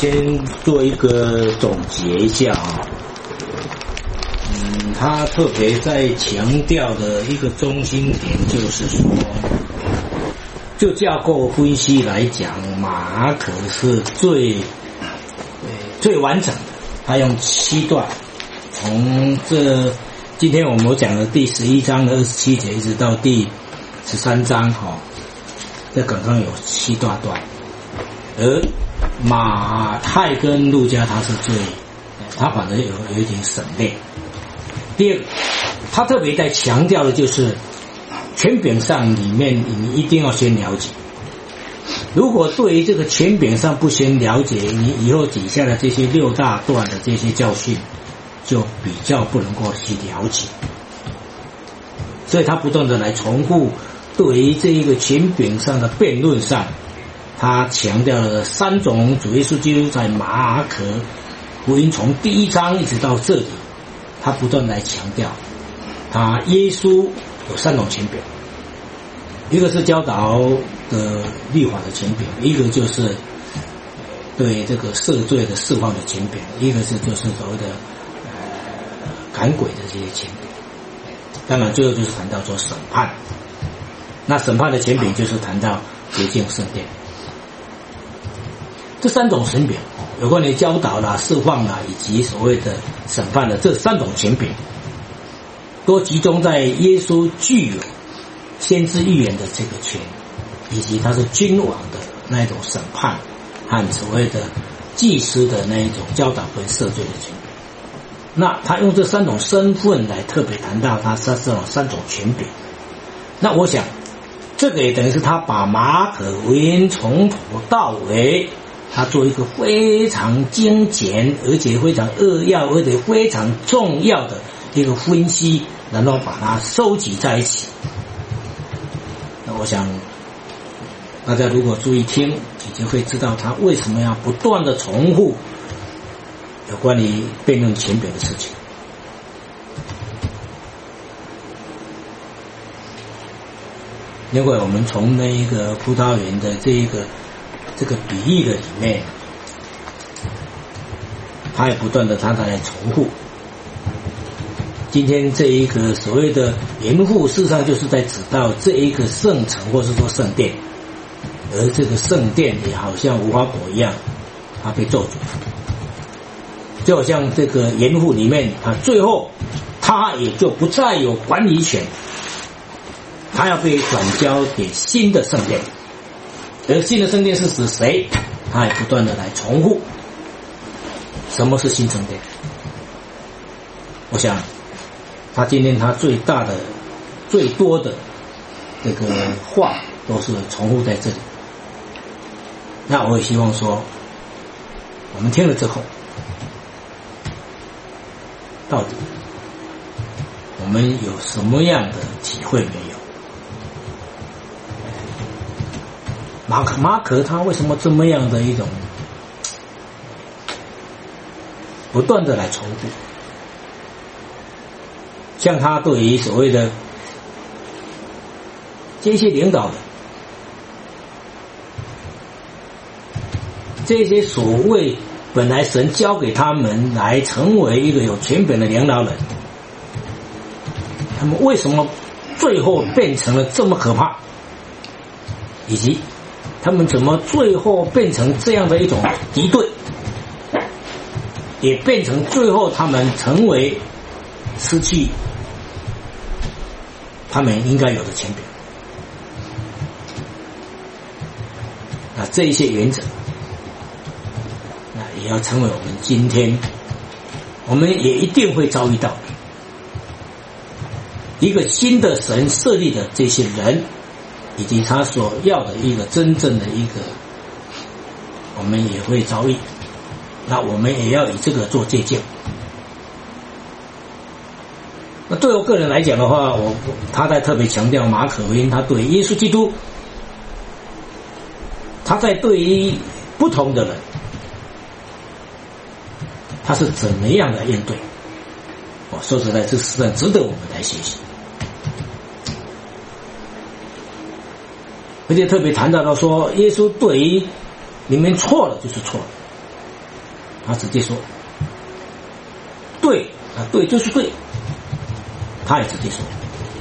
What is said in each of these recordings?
先做一个总结一下啊。他特别在强调的一个中心点就是说，就架构分析来讲，马可是最完整的。他用7段，从今天我们讲的第11章的27节一直到第13章这刚刚有7大段，而马太跟路加他反正有一点省略。第二个，他特别在强调的就是权柄上里面你一定要先了解，如果对于这个权柄上不先了解，你以后底下的这些6大段的这些教训就比较不能够去了解。所以他不断的来重复对于这一个权柄上的辩论上，他强调了3种主耶稣基督在马可福音从第1章一直到这里，他不断来强调他耶稣有3种权柄，一个是教导的律法的权柄，一个就是对这个赦罪的释放的权柄，一个是就是所谓的赶鬼的这些权柄。当然最后就是谈到说审判，那审判的权柄就是谈到洁净圣殿。这3种权柄有关于教导啦、释放啦以及所谓的审判的这3种权柄，都集中在耶稣具有先知预言的这个权，以及他是君王的那一种审判和所谓的祭司的那一种教导跟赦罪的权柄。那他用这3种身份来特别谈到他这种3种权柄。那我想这个也等于是他把马可福音从头到尾他做一个非常精简而且非常扼要而且非常重要的一个分析，然后把它收集在一起。那我想大家如果注意听，你就会知道他为什么要不断的重复有关于辩论权柄的事情。另外我们从那一个葡萄园的这个比喻的里面，他也不断的他在重复今天这一个所谓的园户，事实上就是在指到这一个圣城或是说圣殿，而这个圣殿也好像无花果一样，它被咒诅，就好像这个园户里面最后他也就不再有管理权，他要被转交给新的圣殿。而新的圣殿是指谁？他也不断的来重复什么是新圣殿。我想他今天他最大的最多的这个话都是重复在这里。那我也希望说我们听了之后，到底我们有什么样的体会没有？马可他为什么这么样的一种不断的来重复？像他对于所谓的这些领导人，这些所谓本来神交给他们来成为一个有权柄的领导人，他们为什么最后变成了这么可怕，以及他们怎么最后变成这样的一种敌对，也变成最后他们成为失去他们应该有的权柄。那这一些原则，那也要成为我们今天我们也一定会遭遇到一个新的神设立的这些人，以及他所要的一个真正的一个，我们也会遭遇。那我们也要以这个做借鉴。那对我个人来讲的话，他在特别强调马可福音，他对耶稣基督，他在对于不同的人，他是怎么样的应对？说实在，这实在值得我们来学习。而且特别谈到说，耶稣对于你们错了就是错了， 他直接说对啊，对就是对，他也直接说。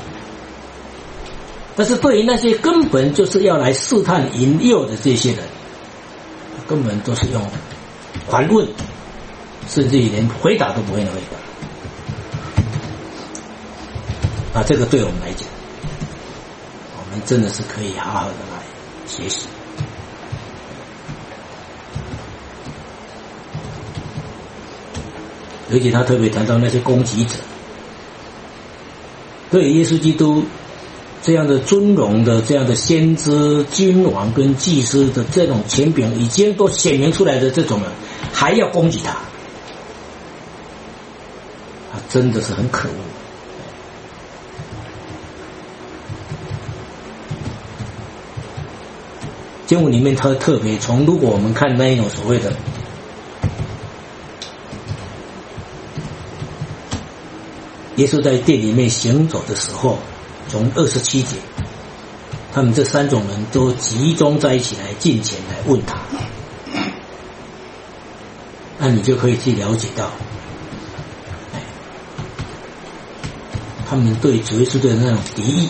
但是对于那些根本就是要来试探引诱的这些人，根本都是用反问，甚至于连回答都不会回答。这个对我们来讲，我们真的是可以好好的来学习。而且他特别谈到那些攻击者，对耶稣基督这样的尊荣的、这样的先知、君王跟祭司的这种权柄已经都显明出来的这种人，还要攻击他，真的是很可恶。经文里面他特别从，如果我们看那一种所谓的耶稣在殿里面行走的时候，从27节，他们这3种人都集中在一起来进前来问他，那你就可以去了解到，他们对主耶稣的那种敌意。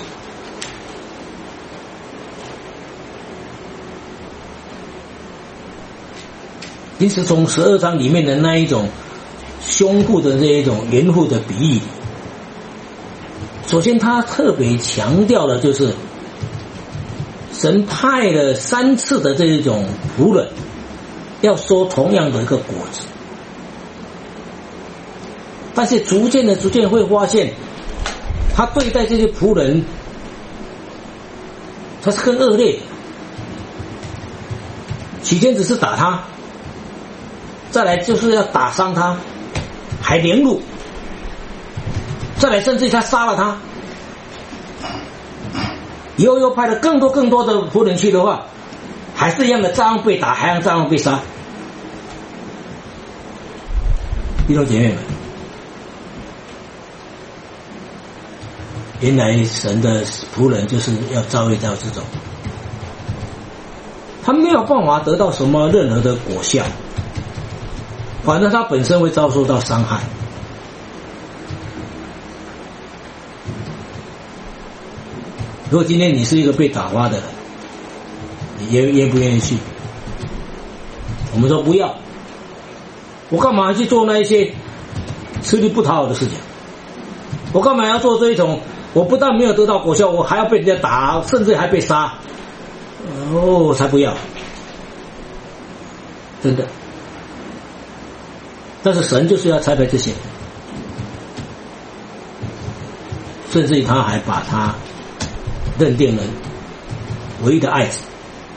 因此从12章里面的那一种凶酷的这一种严酷的比喻，首先他特别强调的就是神派了3次的这一种仆人要收同样的一个果子，但是逐渐会发现他对待这些仆人他是更恶劣，起先只是打他，再来就是要打伤他，还凌辱，再来甚至他杀了他，以后又派了更多的仆人去的话，还是一样的照样被打，还要照样被杀。弟兄姐妹们，原来神的仆人就是要遭遇到这种，他没有办法得到什么任何的果效，反正他本身会遭受到伤害。如果今天你是一个被打发的人，你愿不愿意去？我们说不要，我干嘛去做那一些吃力不讨好的事情？我干嘛要做这一种？我不但没有得到果效，我还要被人家打，甚至还被杀。我才不要，真的。但是神就是要裁判这些，甚至于他还把他认定了唯一的爱子。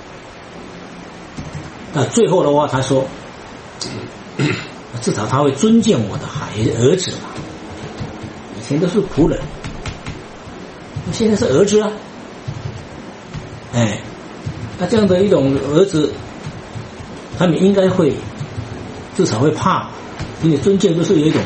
那最后的话，他说，至少他会尊敬我的儿子嘛。以前都是仆人，现在是儿子啊。那这样的一种儿子，他们应该会至少会怕，因为尊敬就是有一种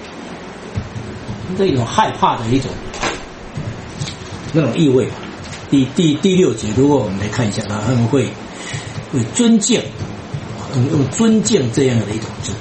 这一种害怕的一种那种意味。第6节，如果我们来看一下，他们会尊敬，用尊敬这样的一种字，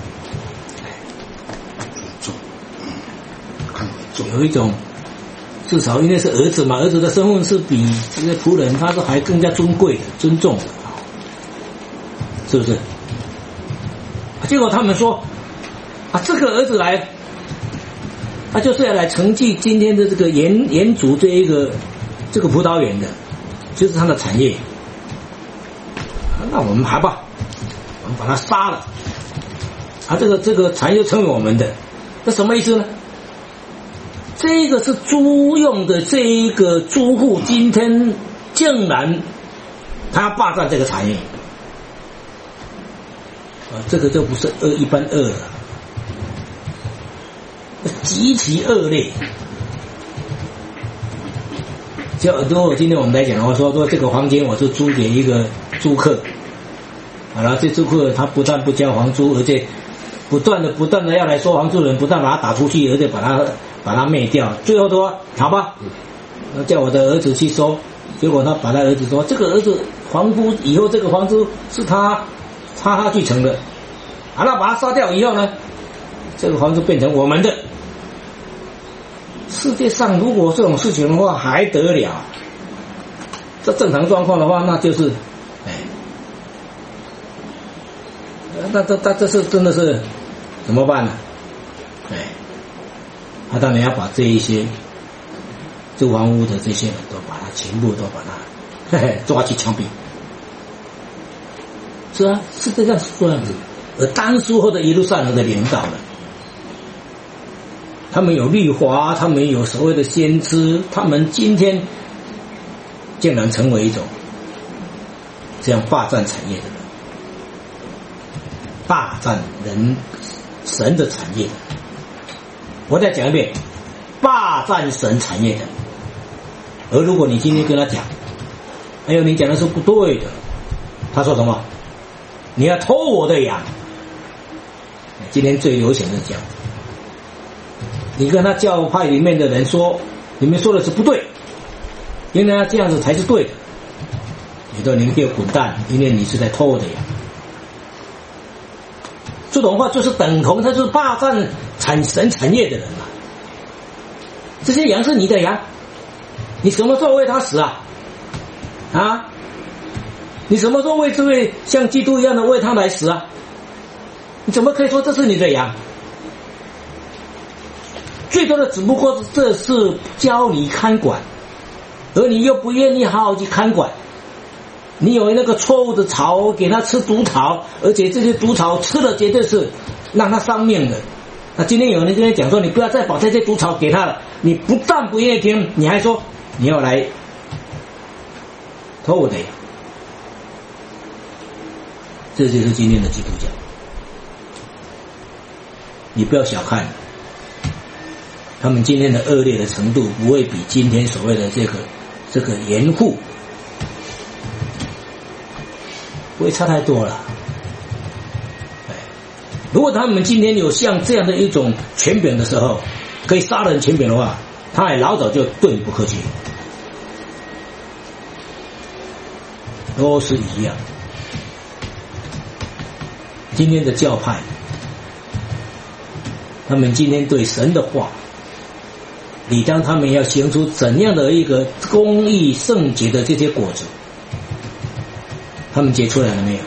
有一种至少因为是儿子嘛，儿子的身份是比这个仆人他是还更加尊贵的、尊重的，是不是？结果他们说这个儿子来，他就是要来承继今天的这个延族这个葡萄园的，就是他的产业。那我们还吧，我们把他杀了，这个产业成为我们的，那什么意思呢？这个是租用的这一个租户，今天竟然他要霸占这个产业，这个就不是一般恶了，极其恶劣。如果今天我们来讲的话，说这个房间我是租给一个租客，然后这租客他不但不交房租，而且不断的要来收房租的人，不但把他打出去，而且把他灭掉。最后说好吧，叫我的儿子去收。结果他把他儿子说，这个儿子房租以后这个房租是他继承的， 那把它杀掉以后呢，这个房子变成我们的。世界上如果这种事情的话还得了？这正常状况的话，那就是那这是真的是怎么办呢？他当然要把这一些住房屋的这些人都把他全部都把他抓去枪毙。是啊，世界上是这样子。而当时候的耶路撒冷的领导人，他们有律法，他们有所谓的先知，他们今天竟然成为一种这样霸占产业的人，霸占人神的产业。我再讲一遍，霸占神产业的。而如果你今天跟他讲，哎呦，你讲的是不对的，他说什么？你要偷我的羊。今天最流行的是这样，你跟他教派里面的人说，你们说的是不对，原来这样子才是对的，你说你们给我滚蛋，因为你是在偷我的羊。这种话就是等同他是霸占神产业的人嘛。这些羊是你的羊，你什么时候为他死啊？啊？你什么时候为这位像基督一样的为他来死啊？你怎么可以说这是你的羊？最多的只不过这是教你看管，而你又不愿意好好去看管。你有那个错误的草给他吃毒草，而且这些毒草吃了绝对是让他丧命的。那今天有人跟你讲说，你不要再把这些毒草给他了，你不但不愿意听，你还说你要来偷我的羊。这就是今天的基督教。你不要小看他们今天的恶劣的程度，不会比今天所谓的这个严护不会差太多了。如果他们今天有像这样的一种权柄的时候，可以杀人权柄的话，他也老早就对你不客气，都是一样。今天的教派，他们今天对神的话，理当他们要行出怎样的一个公义圣洁的这些果子，他们结出来了没有？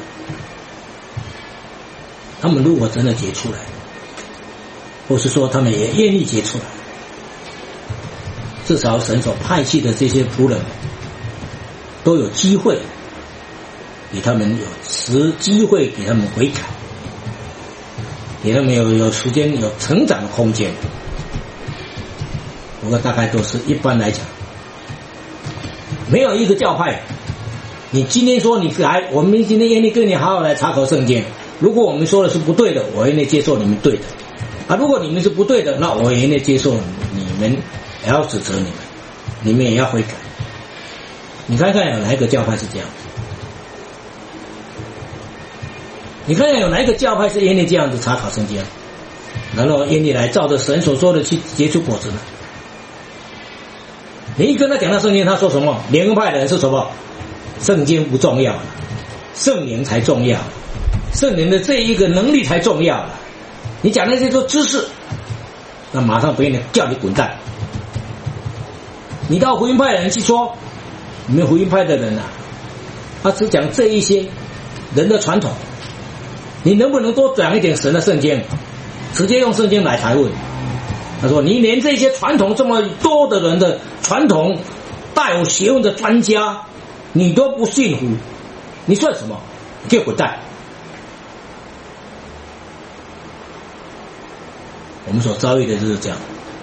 他们如果真的结出来，或是说他们也愿意结出来，至少神所派去的这些仆人都有机会，给他们有机会给他们悔改，给他们有时间有成长的空间。不过大概都是一般来讲，没有一个教派，你今天说你来，我们今天愿意跟你好好来查考圣经，如果我们说的是不对的，我愿意接受你们对的啊；如果你们是不对的，那我愿意接受你们，也要指责你们，你们也要悔改。你看看有哪一个教派是这样？你看看有哪一个教派是愿意这样子查考圣经，然后愿意来照着神所说的去结出果子呢？你一跟他讲到圣经，他说什么？灵派的人是什么？圣经不重要了，圣灵才重要，圣灵的这一个能力才重要了。你讲那些做知识，那马上别人叫你滚蛋。你到福音派的人去说，你们福音派的人啊，他只讲这一些人的传统，你能不能多讲一点神的圣经？直接用圣经来谈论。他说你连这些传统这么多的人的传统带有学问的专家你都不信服，你算什么？你给我滚蛋。我们所遭遇的就是这样。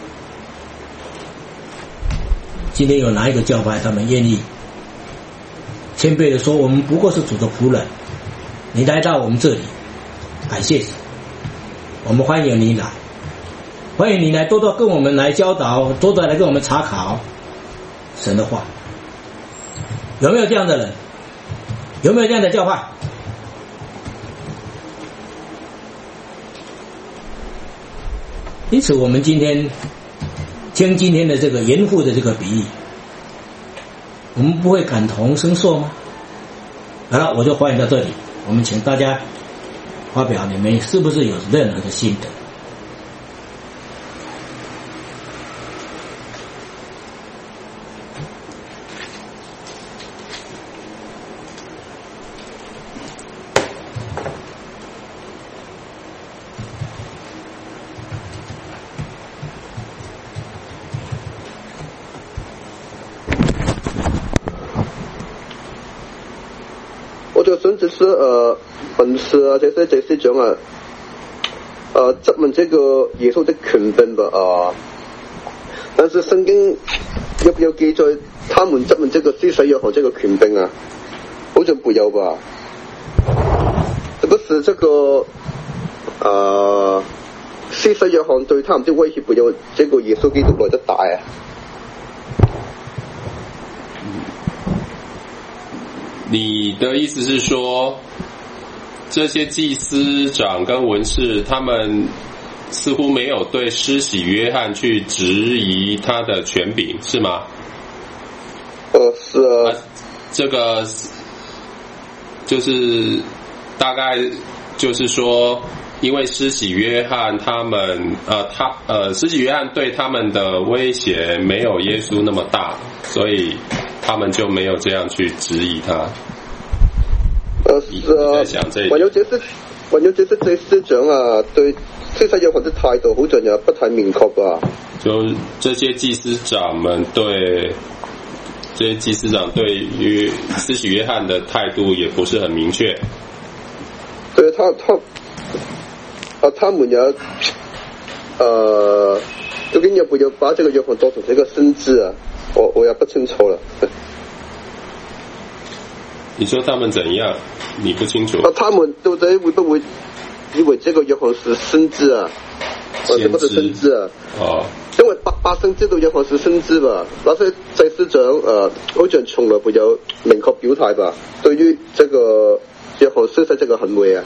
今天有哪一个教派他们愿意谦卑的说，我们不过是主的仆人，你来到我们这里，感谢神，我们欢迎你来，欢迎你来多多跟我们来教导，多多来跟我们查考神的话。有没有这样的人？有没有这样的教派？因此我们今天听今天的这个严父的这个比喻，我们不会感同身受吗？好了，我就欢迎到这里，我们请大家发表你们是不是有任何的心得？ 我就甚至是本事啊，这些种啊，质问这个耶稣的權柄吧但是聖經有沒有記載他們質問這個施洗約翰這個權柄啊？好像沒有吧？是不是這個施洗約翰對他們的威脅沒有這個耶穌基督來得大啊？ 你的意思是说，这些祭司长跟文士他们似乎没有对施洗约翰去质疑他的权柄，是吗？ 是啊。 这个就是大概就是说，因为施洗约翰他们施洗约翰对他们的威胁没有耶稣那么大，所以他们就没有这样去质疑他。 是啊，還有這些祭司長啊，對施洗約翰的態度好像也不太明確吧？ 就這些祭司長對於施洗約翰的態度也不是很明確。 對他們也究竟有沒有把這個約翰當成這個先知啊？我也不清楚了。 你說他們怎樣？你不清楚。 他們到底會不會以為這個約翰是先知啊？或者不是先知啊？因為百姓知道約翰是先知吧，那些祭司長好像從來沒有明確表態吧，對於這個約翰施洗這個行為啊。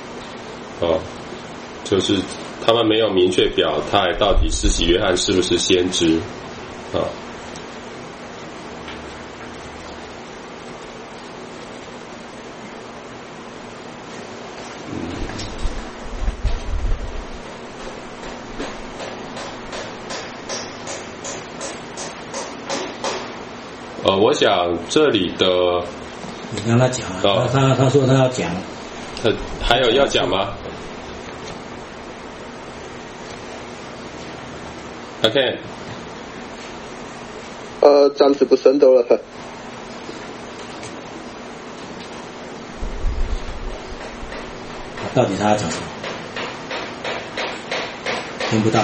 就是他們沒有明確表態，到底施洗約翰是不是先知我想这里的， 你跟他讲啊，他说他要讲， 还有要讲吗 ？OK， 暂时不深度了。 到底他要讲什么？听不到。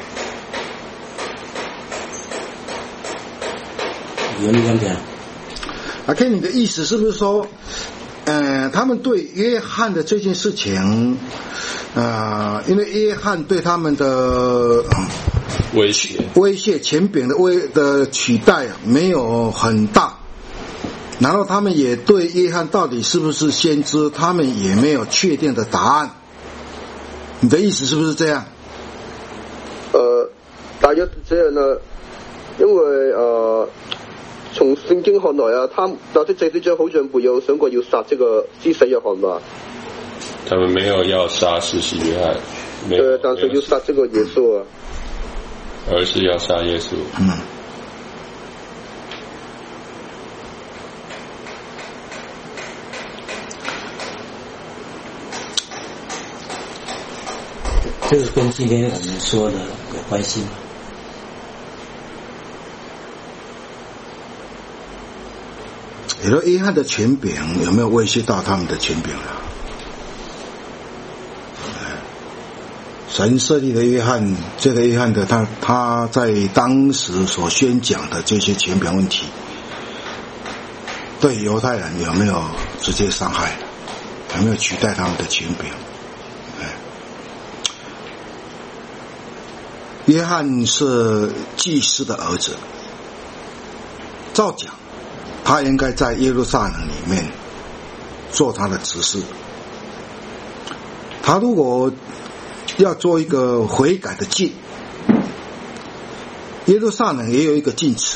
有你讲讲。 OK， 你的意思是不是说，他们对约翰的这件事情，因为约翰对他们的威胁权柄的取代没有很大，然后他们也对约翰到底是不是先知，他们也没有确定的答案。你的意思是不是这样？ 大约是这样的，因为从圣经看来啊，那些祭司长好像没有想过要杀这个施洗约翰吧？ 他们没有要杀施洗约翰， 但是要杀这个耶稣啊， 而是要杀耶稣。 这个跟今天我们说的有关系吗？ 你说约翰的权柄有没有威胁到他们的权柄啊？神设立的约翰，这个约翰的他在当时所宣讲的这些权柄问题，对犹太人有没有直接伤害？有没有取代他们的权柄？约翰是祭司的儿子，照讲他应该在耶路撒冷里面做他的执事。他如果要做一个悔改的祭，耶路撒冷也有一个禁止，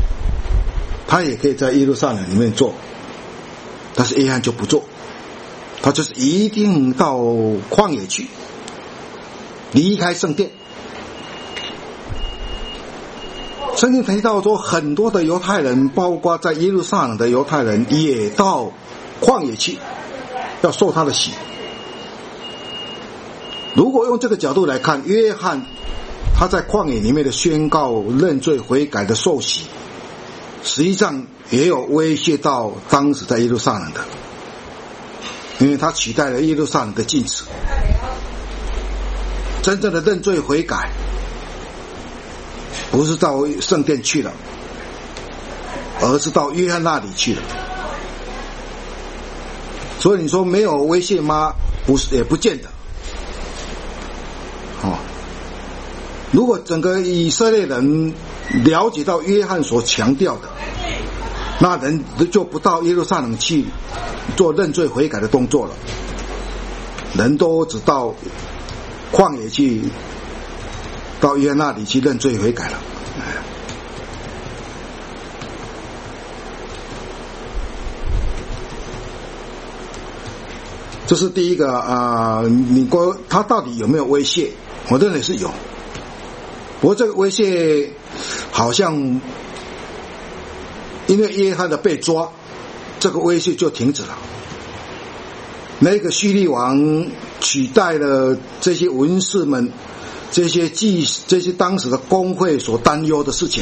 他也可以在耶路撒冷里面做，但是约翰就不做， 他就是一定到旷野去，离开圣殿。圣经提到说，很多的犹太人，包括在耶路撒冷的犹太人，也到旷野去，要受他的洗。如果用这个角度来看，约翰他在旷野里面的宣告认罪悔改的受洗，实际上也有威胁到当时在耶路撒冷的，因为他取代了耶路撒冷的禁止。真正的认罪悔改不是到圣殿去了，而是到约翰那里去了。所以你说没有威胁吗？不是，也不见得。如果整个以色列人了解到约翰所强调的，那人就不到耶路撒冷去做认罪悔改的动作了，人都只到旷野去，到约翰那里去认罪悔改了。这是第一个你说他到底有没有威胁？我认为是有。不过这个威胁好像因为约翰的被抓，这个威胁就停止了。那个叙利王取代了这些文士们、这些当时的公会所担忧的事情，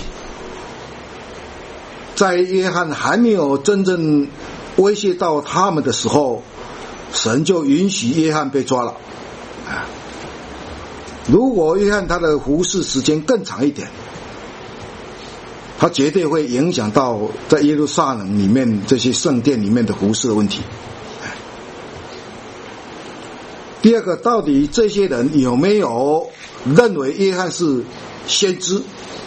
在约翰还没有真正威胁到他们的时候，神就允许约翰被抓了。如果约翰他的服侍时间更长一点，他绝对会影响到在耶路撒冷里面这些圣殿里面的服侍的问题。第二个，到底这些人有没有认为约翰是先知？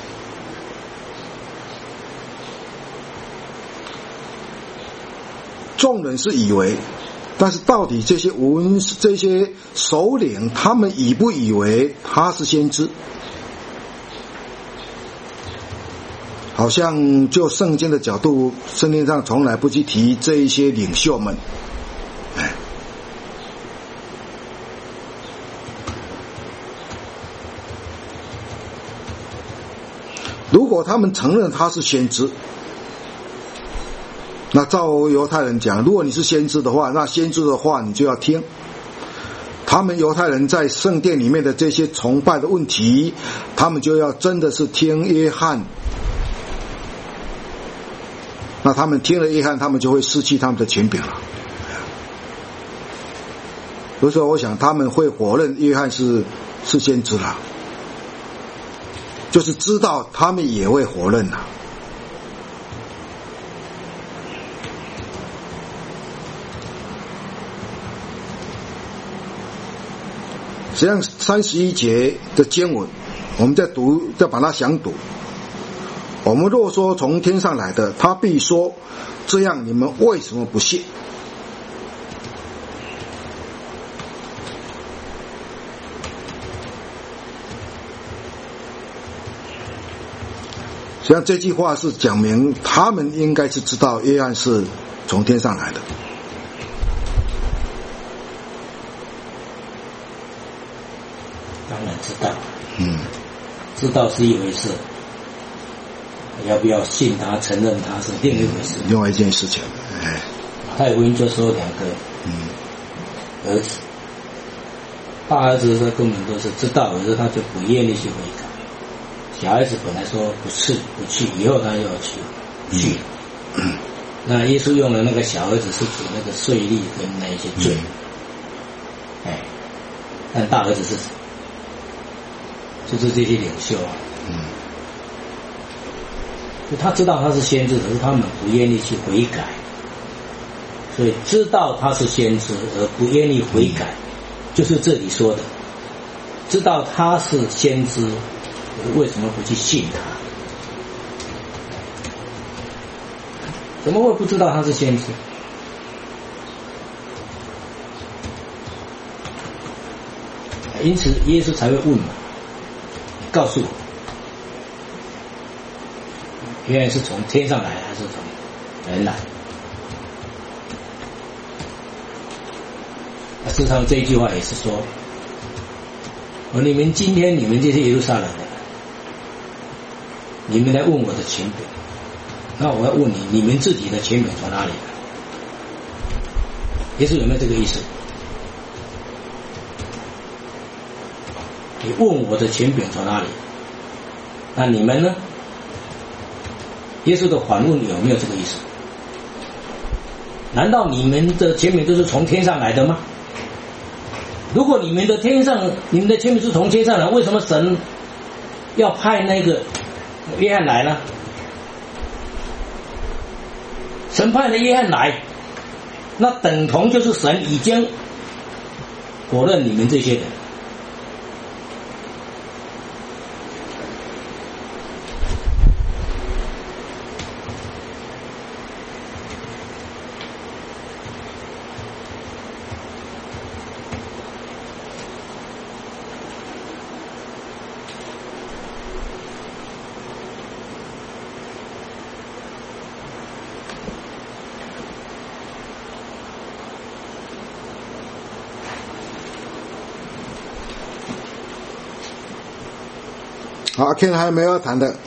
众人是以为，但是到底这些首领他们以不以为他是先知？好像就圣经的角度，圣经上从来不去提这一些领袖们。如果他们承认他是先知，那照犹太人讲，如果你是先知的话，那先知的话你就要听。他们犹太人在圣殿里面的这些崇拜的问题，他们就要真的是听约翰。那他们听了约翰，他们就会失去他们的权柄了。所以说我想他们会否认约翰是先知了，就是知道他们也会否认了。实际上31节的经文，我们再把它详读。我们若说从天上来的，他必说，这样你们为什么不信？实际上这句话是讲明他们应该是知道约翰是从天上来的。 当然知道，知道是一回事，要不要信他、承认他是另一回事。 另外一件事情， 他有福音就说两个儿子，大儿子他根本都是知道，可是他就不愿意去悔改。小孩子本来说不去，以后他又要去。那耶稣用的那个小儿子是指那个税吏跟那一些罪，但大儿子是就是这些领袖啊，就他知道他是先知，可是他们不愿意去悔改，所以知道他是先知而不愿意悔改，就是这里说的，知道他是先知，为什么不去信他？怎么会不知道他是先知？因此耶稣才会问嘛，告诉我，原来是从天上来还是从人来？ 事实上这一句话也是说，你们今天你们这些耶路撒冷的人，你们来问我的权柄，那我要问你，你们自己的权柄从哪里来？耶稣有没有这个意思？你问我的权柄从哪里？那你们呢？耶稣的反问有没有这个意思？难道你们的权柄都是从天上来的吗？如果你们的权柄是从天上来，为什么神要派那个约翰来呢？神派的约翰来，那等同就是神已经否认你们这些人。 好，阿 Ken 还有没有要谈的？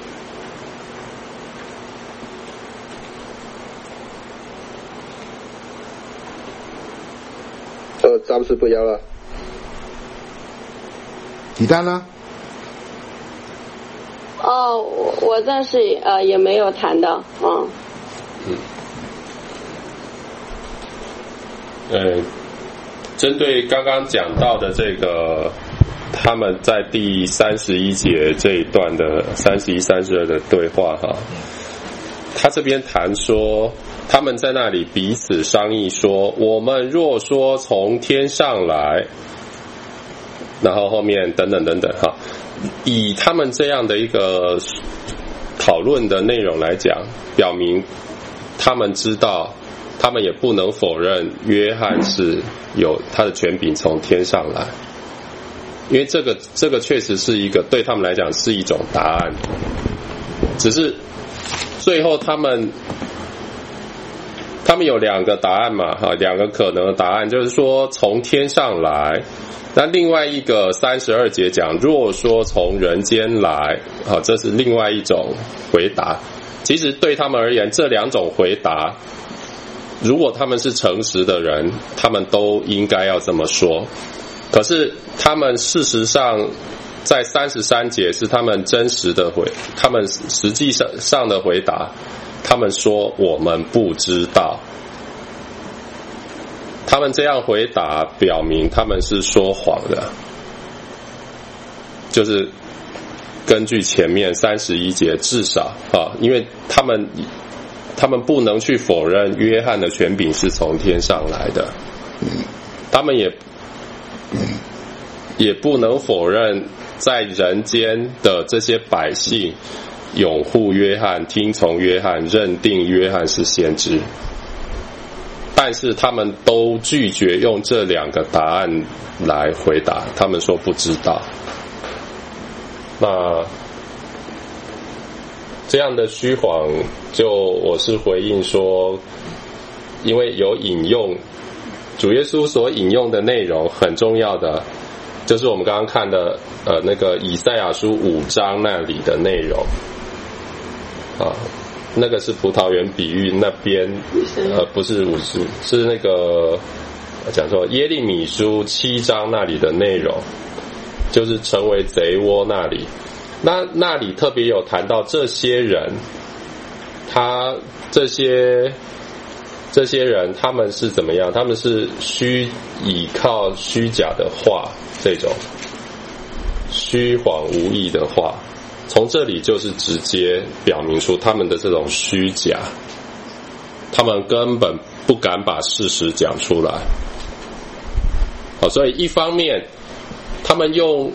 暂时不要了。 李丹呢？ 哦，我暂时也没有谈到， 针对刚刚讲到的这个，他们在第31节这一段的31、32的对话哈，他这边谈说，他们在那里彼此商议说，我们若说从天上来，然后后面等等等等哈，以他们这样的一个讨论的内容来讲，表明他们知道，他们也不能否认约翰是有他的权柄从天上来，因为这个确实是一个对他们来讲是一种答案，只是最后他们有两个答案嘛，两个可能的答案，就是说从天上来，那另外一个32节讲，若说从人间来，这是另外一种回答。其实对他们而言，这两种回答，如果他们是诚实的人，他们都应该要这么说。可是他们事实上在33节是他们真实的他们实际上的回答，他们说我们不知道。他们这样回答表明他们是说谎的，就是根据前面31节至少因为他们不能去否认约翰的权柄是从天上来的，他们也不能否认在人间的这些百姓拥护约翰，听从约翰，认定约翰是先知，但是他们都拒绝用这两个答案来回答，他们说不知道。那这样的虚谎，我是回应说，因为有引用主耶稣所引用的内容很重要的，就是我们刚刚看的那个以赛亚书5章那里的内容那个是葡萄园比喻那边不是50，是那个讲说耶利米书7章那里的内容，就是成为贼窝那里。那里特别有谈到这些人，这些人他们是怎么样？他们是倚靠虚假的话，这种虚谎无益的话，从这里就是直接表明出他们的这种虚假，他们根本不敢把事实讲出来。所以一方面他们用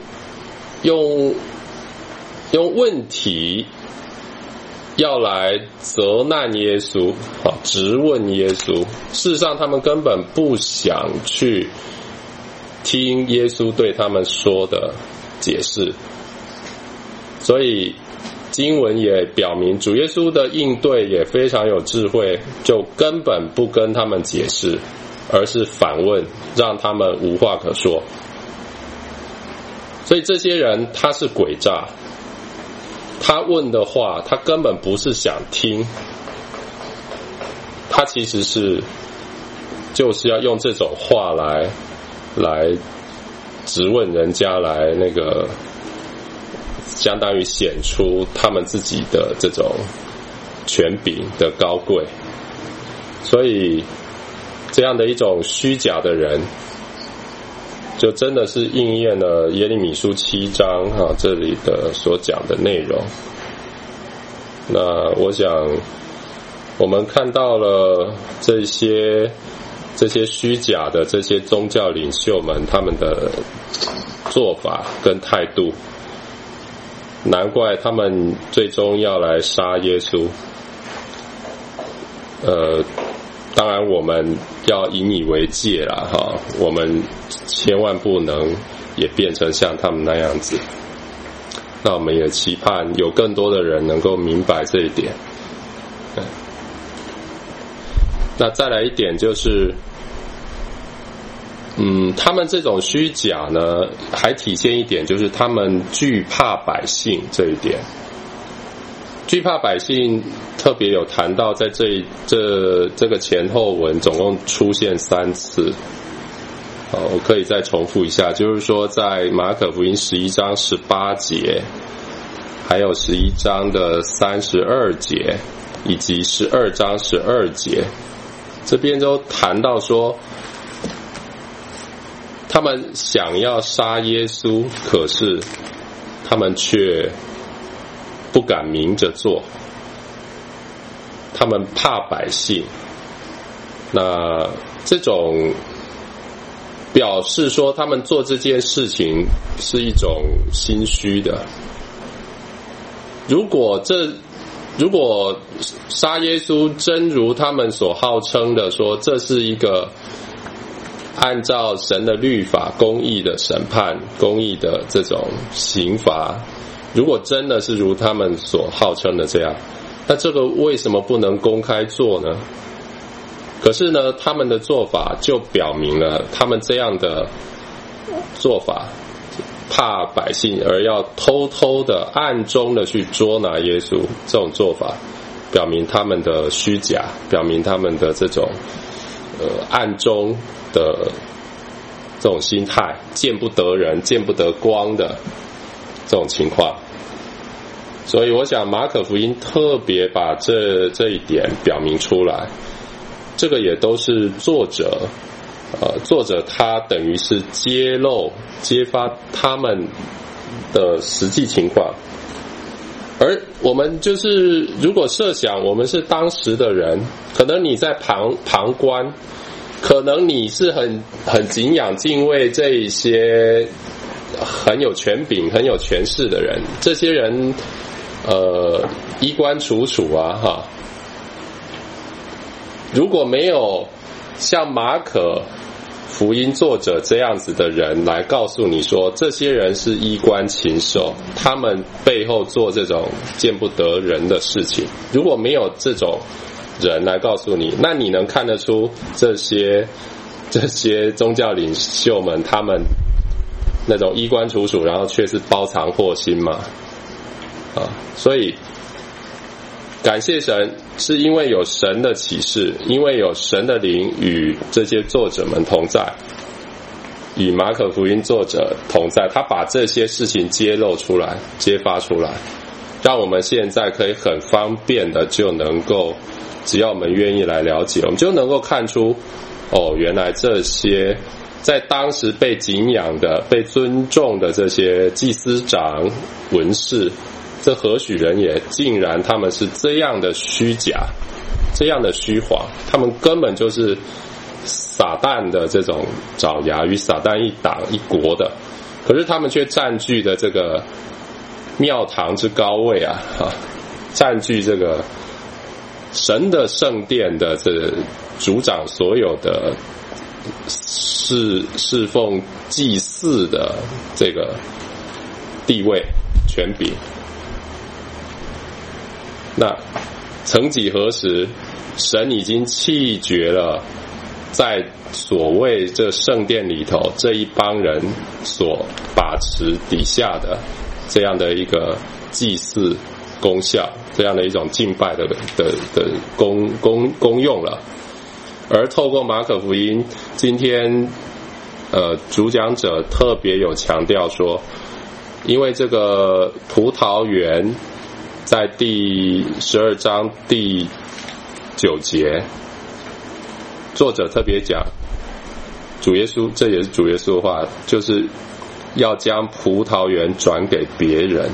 问题要来责难耶稣，质问耶稣，事实上他们根本不想去听耶稣对他们说的解释。所以经文也表明主耶稣的应对也非常有智慧，就根本不跟他们解释， 而是反问，让他们无话可说。所以这些人他是诡诈，他问的话他根本不是想听，他其实是就是要用这种话来质问人家，来那个相当于显出他们自己的这种权柄的高贵。所以这样的一种虚假的人，就真的是应验了耶利米书7章这里的所讲的内容。那我想我们看到了这些虚假的这些宗教领袖们他们的做法跟态度，难怪他们最终要来杀耶稣。当然我们要引以为戒啦我们千万不能也变成像他们那样子。那我们也期盼有更多的人能够明白这一点。那再来一点就是他们这种虚假呢，还体现一点，就是他们惧怕百姓这一点。惧怕百姓特别有谈到，在这个前后文总共出现3次。我可以再重复一下，就是说在马可福音11章18节，还有11章的32节，以及12章12节，这边都谈到说他们想要杀耶稣，可是他们却不敢明着做，他们怕百姓。那这种表示说他们做这件事情是一种心虚的。如果杀耶稣真如他们所号称的说这是一个按照神的律法公义的审判，公义的这种刑罚，如果真的是如他们所号称的这样，那这个为什么不能公开做呢？可是呢，他们的做法就表明了他们这样的做法怕百姓而要偷偷的暗中的去捉拿耶稣，这种做法表明他们的虚假，表明他们的这种暗中的这种心态，见不得人见不得光的这种情况。所以我想马可福音特别把这一点表明出来，这个也都是作者他等于是揭发他们的实际情况。而我们就是如果设想我们是当时的人，可能你在旁观，可能你是很敬仰敬畏这一些很有权柄很有权势的人，这些人衣冠楚楚啊如果没有像马可福音作者这样子的人来告诉你说这些人是衣冠禽兽，他们背后做这种见不得人的事情，如果没有这种人来告诉你，那你能看得出这些宗教领袖们他们那种衣冠楚楚然后却是包藏祸心吗？所以感谢神，是因为有神的启示，因为有神的灵与这些作者们同在，与马可福音作者同在，他把这些事情揭露出来揭发出来，让我们现在可以很方便的就能够，只要我们愿意来了解，我们就能够看出原来这些在当时被敬仰的被尊重的这些祭司长文士，这何许人也，竟然他们是这样的虚假，这样的虚谎，他们根本就是撒旦的这种爪牙，与撒旦一党一国的，可是他们却占据的这个庙堂之高位占据这个神的圣殿的这主掌所有的侍奉祭祀的这个地位权柄。那曾几何时，神已经弃绝了在所谓这圣殿里头这一帮人所把持底下的这样的一个祭祀功效，这样的一种敬拜的功用了。而透过马可福音，今天主讲者特别有强调说，因为这个葡萄园在第12章第9节，作者特别讲主耶稣，这也是主耶稣的话，就是要将葡萄园转给别人，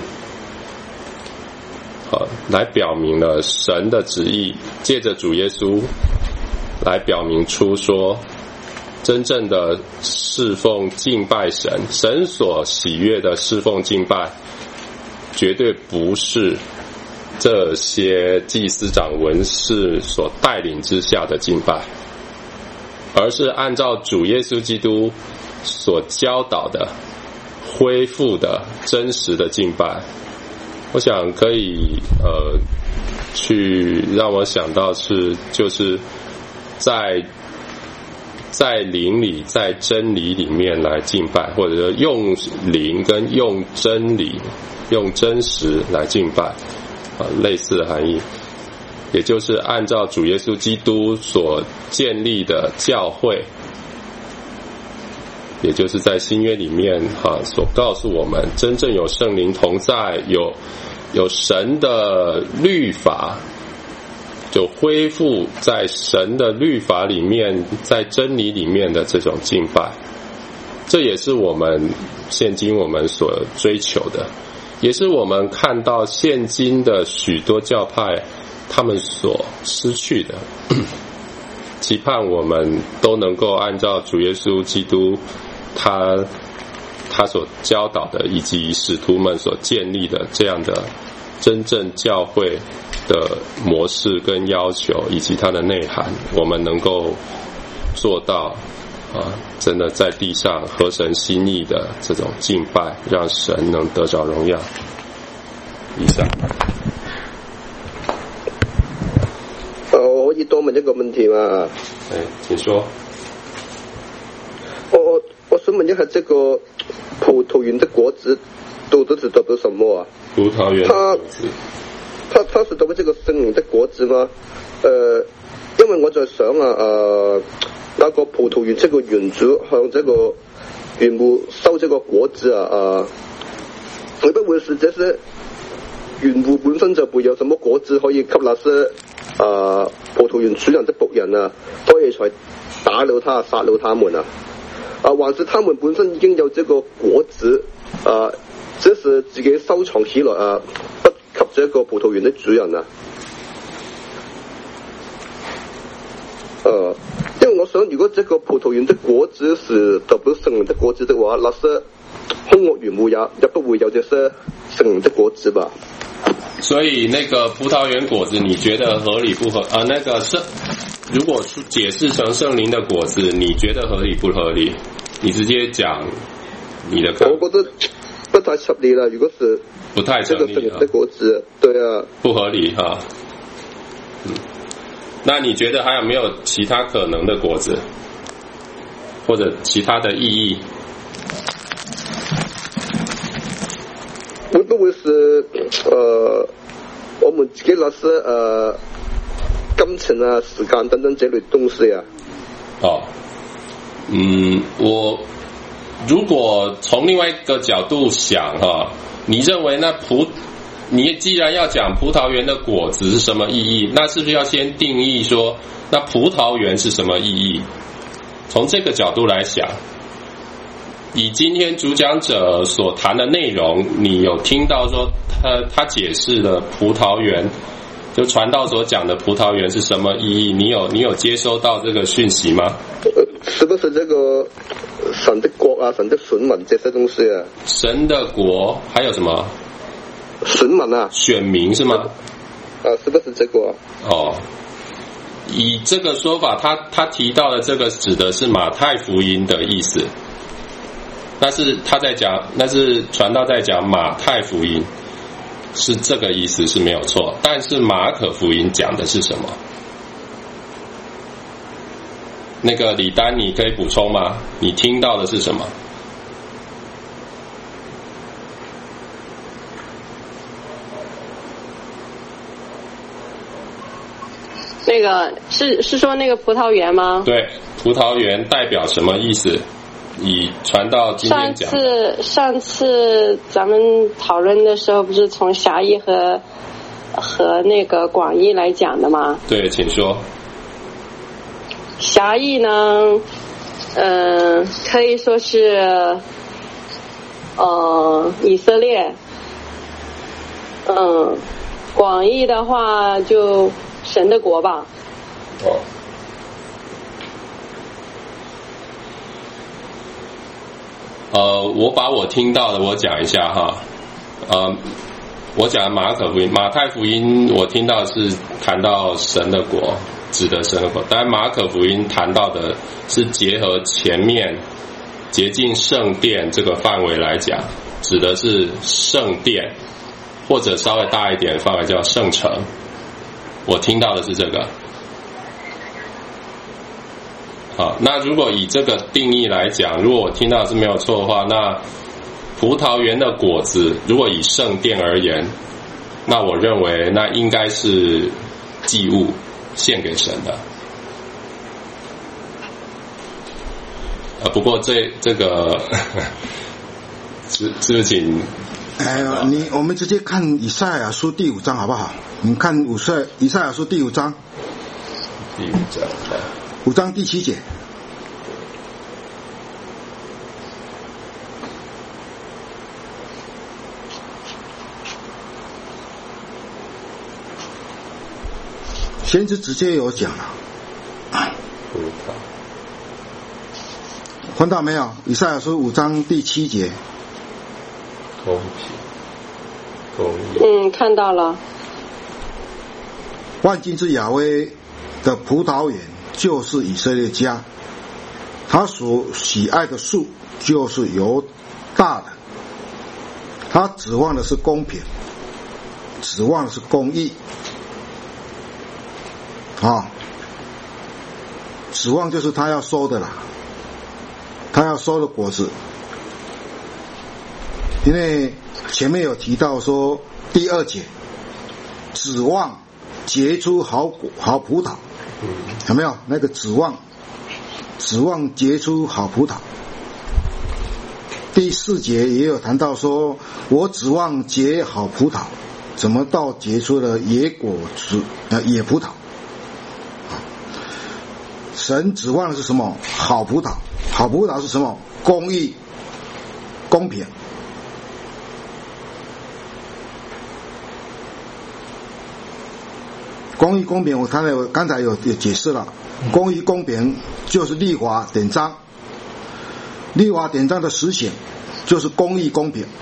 来表明了神的旨意，借着主耶稣来表明出说，真正的侍奉敬拜神，神所喜悦的侍奉敬拜，绝对不是这些祭司长文士所带领之下的敬拜，而是按照主耶稣基督所教导的恢复的真实的敬拜。我想可以去让我想到就是在灵里，在真理里面来敬拜，或者说用灵跟用真理、用真实来敬拜，类似的含义，也就是按照主耶稣基督所建立的教会，也就是在新约里面所告诉我们，真正有圣灵同在，有神的律法，就恢复在神的律法里面，在真理里面的这种敬拜。这也是我们现今我们所追求的，也是我们看到现今的许多教派他们所失去的。期盼我们都能够按照主耶稣基督他所教导的，以及使徒们所建立的这样的真正教会的模式跟要求，以及它的内涵，我们能够做到真的在地上合神心意的这种敬拜，让神能得着荣耀。以上。 我可以多问一个问题吗？ 请说。 我想问一下，这个葡萄园的果子到底是代表什么啊？ 葡萄园的果子， 它是代表这个圣灵的果子吗？因为我在想那个葡萄园这个园主向这个园户收这个果子会不会是这些园户本身就没有什么果子可以给那些葡萄园主人的仆人所以才打了他，杀了他们还是他们本身已经有这个果子只是自己收藏起来不给这个葡萄园的主人因为我想，如果这个葡萄园的果子是代表圣灵的果子的话，那些凶恶园户也不会有这些圣灵的果子吧？ 所以那个葡萄园果子，你觉得合理不合？那个如果解释成圣灵的果子，你觉得合理不合理？你直接讲你的看法。 我觉得不太合理了。如果是不太成立这个圣灵的果子，对啊， 不合理哈。那你觉得还有没有其他可能的果子，或者其他的意义？ 会不会是我们自己那些金钱时间等等这类东西我如果从另外一个角度想你认为你既然要讲葡萄园的果子是什么意义，那是不是要先定义说那葡萄园是什么意义？从这个角度来想，以今天主讲者所谈的内容，你有听到说他解释了葡萄园，就传道所讲的葡萄园是什么意义？你有接收到这个讯息吗？ 是不是这个神的国神的选民这些东西神的国还有什么？ 选民选民是吗？ 是不是这个以这个说法，他提到的这个指的是马太福音的意思，那是传道在讲马太福音，是这个意思是没有错。但是马可福音讲的是什么？ 那个李丹，你可以补充吗？你听到的是什么？ 那个是说那个葡萄园吗？ 对，葡萄园代表什么意思？以传道今天讲。 上次咱们讨论的时候，不是从狭义和那个广义来讲的吗？ 对，请说。 狭义呢，可以说是以色列，广义的话就神的国吧。 我把我听到的我讲一下哈。我讲马可福音、马太福音，我听到是谈到神的国，指的神的国。当然，马可福音谈到的是结合前面洁净圣殿这个范围来讲，指的是圣殿，或者稍微大一点的范围叫圣城。我听到的是这个。好，那如果以这个定义来讲，如果我听到的是没有错的话，那葡萄园的果子，如果以圣殿而言，那我认为那应该是祭物献给神的。不过这个是不是请？ 我们直接看以赛亚书第5章好不好？你看以赛亚书第5章。 第5章。 5章第7节。先知直接有讲了，看到没有？以赛亚书5章第7节。 公平，公义。 看到了。 万军之亚威的葡萄园就是以色列家，他所喜爱的树就是犹大的，他指望的是公平，指望的是公义。指望就是他要收的啦，他要收的果子。因为前面有提到说第2节，指望结出好葡萄，有没有？那个指望结出好葡萄。第4节也有谈到说，我指望结好葡萄，怎么到结出了野果子野葡萄？神指望的是什么？好葡萄。好葡萄是什么？公义、公平。公义公平，我刚才有解释了，公义公平就是律法典章，律法典章的实行就是公义公平。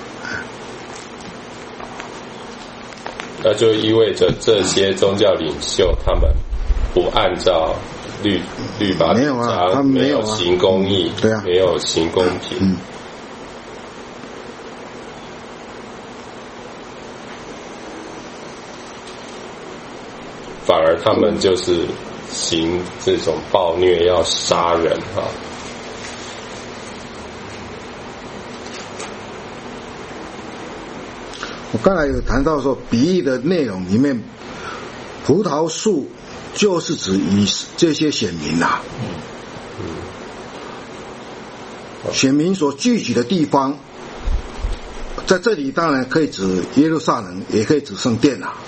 那就意味着这些宗教领袖他们不按照律法典章， 他没有行公义， 对啊， 没有行公平。反而他们就是行这种暴虐，要杀人哈。 我刚才有谈到说，比喻的内容里面，葡萄树就是指以这些选民呐，选民所聚集的地方，在这里当然可以指耶路撒冷，也可以指圣殿啦。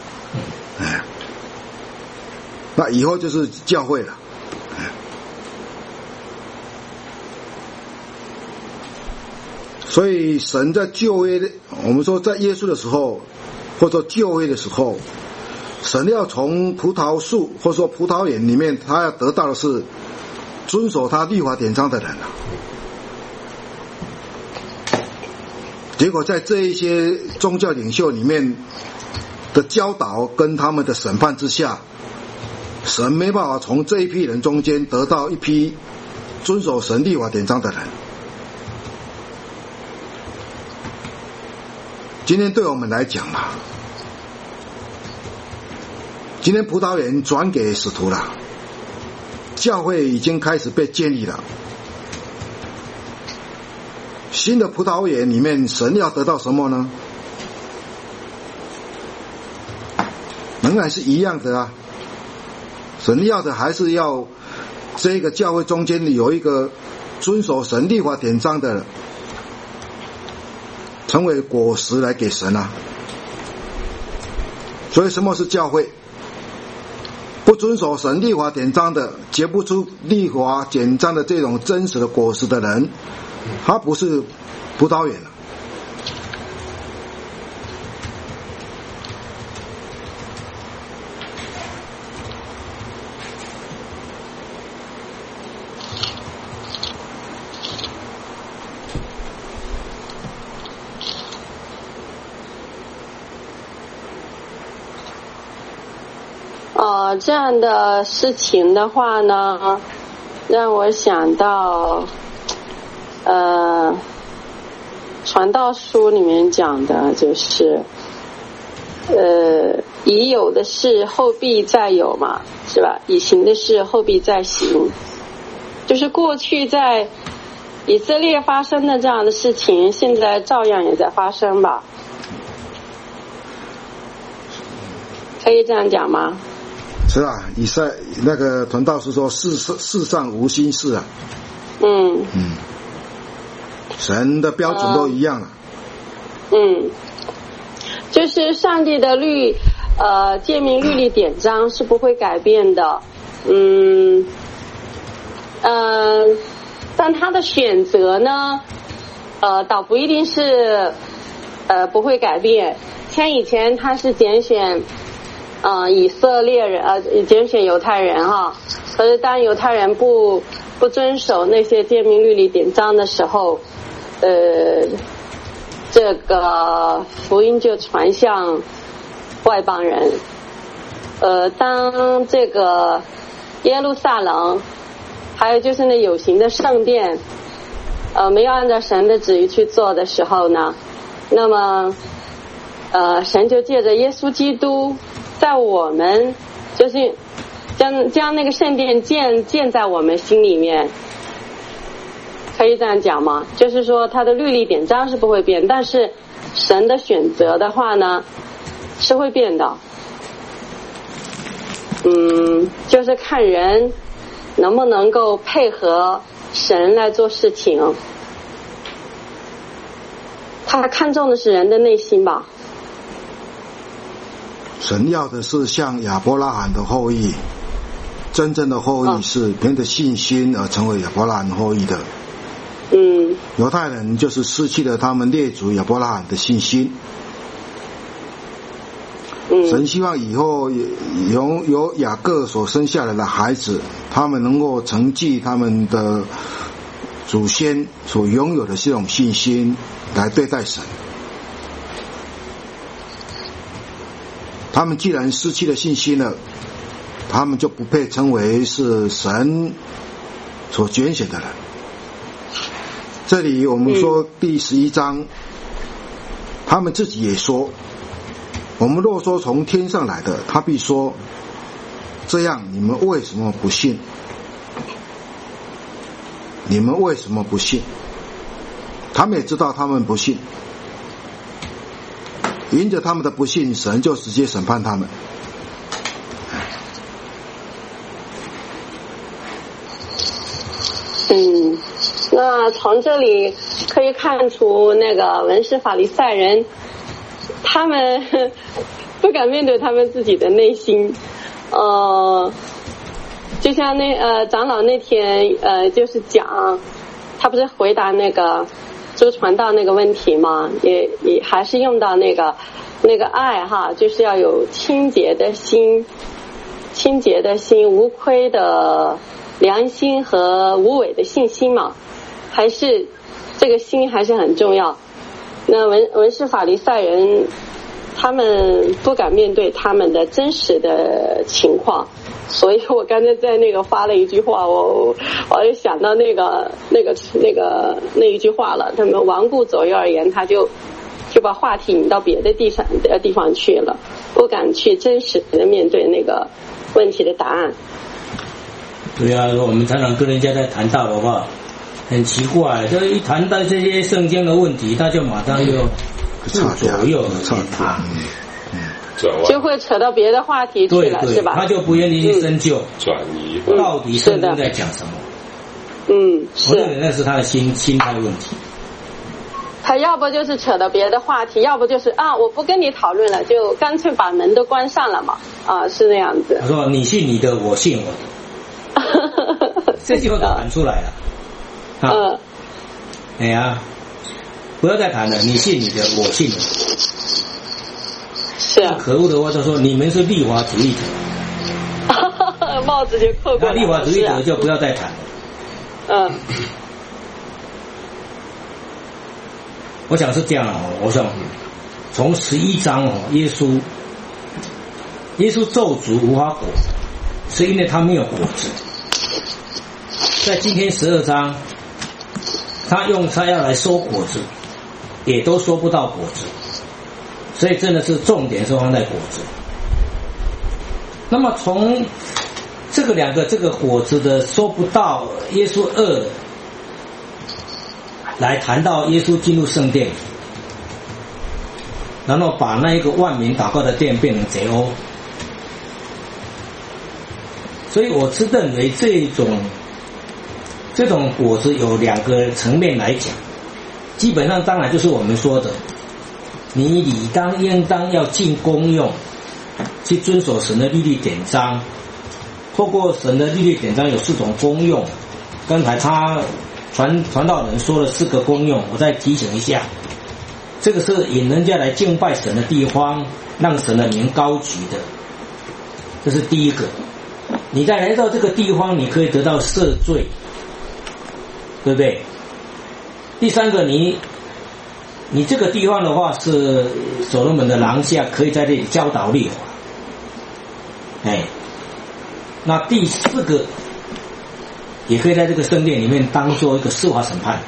那以后就是教会了。所以神在旧约，我们说在耶稣的时候，或者说旧约的时候，神要从葡萄树或者说葡萄园里面，他要得到的是遵守他律法典章的人啊。结果在这一些宗教领袖里面的教导跟他们的审判之下，神没办法从这一批人中间得到一批遵守神律法典章的人。今天对我们来讲啊，今天葡萄园转给使徒了， 教会已经开始被建立了。新的葡萄园里面，神要得到什么呢？仍然是一样的啊。神要的还是要这个教会中间有一个遵守神律法典章的，成为果实来给神啊。所以什么是教会？不遵守神律法典章的，结不出律法典章的这种真实的果实的人，他不是葡萄园了。 这样的事情的话呢，让我想到传道书里面讲的就是已有的事后必再有嘛，是吧？已行的事后必再行，就是过去在以色列发生的这样的事情，现在照样也在发生吧？可以这样讲吗？ 是啊，那个传道师说世上无新事啊。神的标准都一样了。 就是上帝的诫命律例典章是不会改变的。但他的选择呢，倒不一定是不会改变。像以前他是拣选以色列人拣选犹太人哈，可是当犹太人不遵守那些诫命律例典章的时候，这个福音就传向外邦人。当这个耶路撒冷，还有就是那有形的圣殿，没有按照神的旨意去做的时候呢，那么神就借着耶稣基督，在我们就是将那个圣殿建在我们心里面，可以这样讲吗？就是说他的律例典章是不会变，但是神的选择的话呢是会变的。就是看人能不能够配合神来做事情，他看重的是人的内心吧。 神要的是像亚伯拉罕的后裔，真正的后裔是凭着信心而成为亚伯拉罕后裔的。犹太人就是失去了他们列祖亚伯拉罕的信心。神希望以后由雅各所生下来的孩子，他们能够承继他们的祖先所拥有的这种信心来对待神。他们既然失去了信心了，他们就不配称为是神所拣选的人。这里我们说第11章，他们自己也说，我们若说从天上来的，他必说，这样你们为什么不信？你们为什么不信？他们也知道他们不信，因着他们的不信，神就直接审判他们。 那从这里可以看出，那个文士法利赛人，他们不敢面对他们自己的内心。就像长老那天就是讲，他不是回答那个周传道那个问题吗？也还是用到那个爱哈，就是要有清洁的心，无亏的良心和无伪的信心嘛，还是这个心还是很重要。那文士法利赛人，他们不敢面对他们的真实的情况，所以我刚才在那个发了一句话，我就想到那一句话了。他们顽固左右而言，他就把话题引到别的地方去了，不敢去真实的面对那个问题的答案。 对啊，我们常常跟人家在谈道的话，很奇怪，就一谈到这些圣经的问题，他就马上又顾左右他， 就会扯到别的话题去了，是吧？ 他就不愿意去深究转移到底圣经在讲什么。 是。 我认为那是他的心态问题。 他要不就是扯到别的话题，要不就是我不跟你讨论了，就干脆把门都关上了嘛，是那样子。 他说：“你信你的，我信我的。”这句话都喊出来了。哎呀，不要再谈了，你信你的，我信我的。 是啊。 可恶的话，他说你们是立法主义者， 帽子就扣过来了。 那立法主义者就不要再谈了。我想是这样我想从11章耶稣咒诅无花果，是因为他没有果子。在今天12章，他用他要来收果子，也都收不到果子，所以真的是重点是放在果子。那么从这个果子的收不到，耶稣来谈到耶稣进入圣殿，然后把那一个万民祷告的殿变成贼鸥。所以我是认为这种果子有2个层面来讲，基本上当然就是我们说的，你理当应当要尽功用，去遵守神的律例典章。透过神的律例典章有4种功用，刚才他传道人说了4个功用，我再提醒一下，这个是引人家来敬拜神的地方，让神的名高举的，这是第一个。你再来到这个地方，你可以得到赦罪，对不对？第3个，你这个地方的话是所罗门的廊下，可以在这里教导律法。那第4个，也可以在这个圣殿里面当做一个司法审判。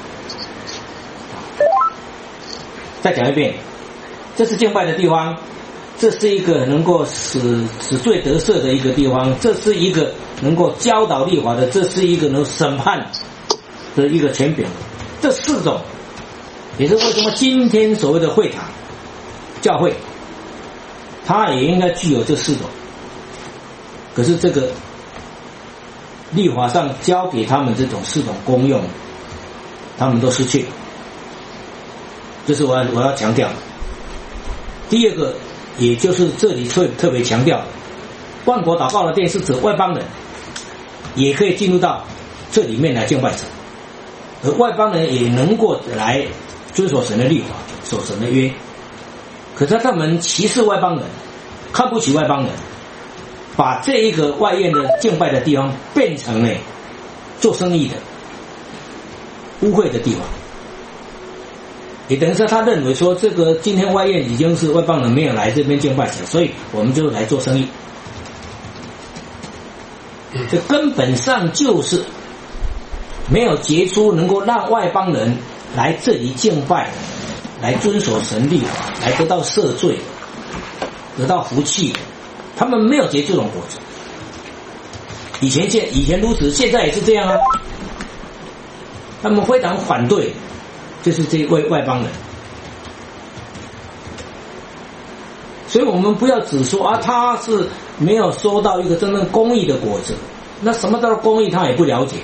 再讲一遍，这是敬拜的地方，这是一个能够使罪得赦的一个地方，这是一个能够教导律法的，这是一个能审判的一个权柄。这4种也是为什么今天所谓的会堂教会，它也应该具有这4种。可是这个律法上交给他们这种4种功用，他们都失去了。这是我要强调的。第2个，也就是这里特别强调，万国祷告的殿是指外邦人也可以进入到这里面来敬拜神，而外邦人也能够来遵守神的律法，守神的约。可是他们歧视外邦人，看不起外邦人，把这一个外院的敬拜的地方变成了做生意的污秽的地方，也等于说他认为说这个今天外院已经是外邦人没有来这边敬拜神，所以我们就来做生意。这根本上就是没有结出能够让外邦人来这里敬拜，来遵守神律法，来得到赦罪，得到福气，他们没有结这种果子。以前如此，现在也是这样啊。他们非常反对，就是这位外邦人。所以我们不要只说他是没有收到一个真正公义的果子，那什么叫做公义他也不了解。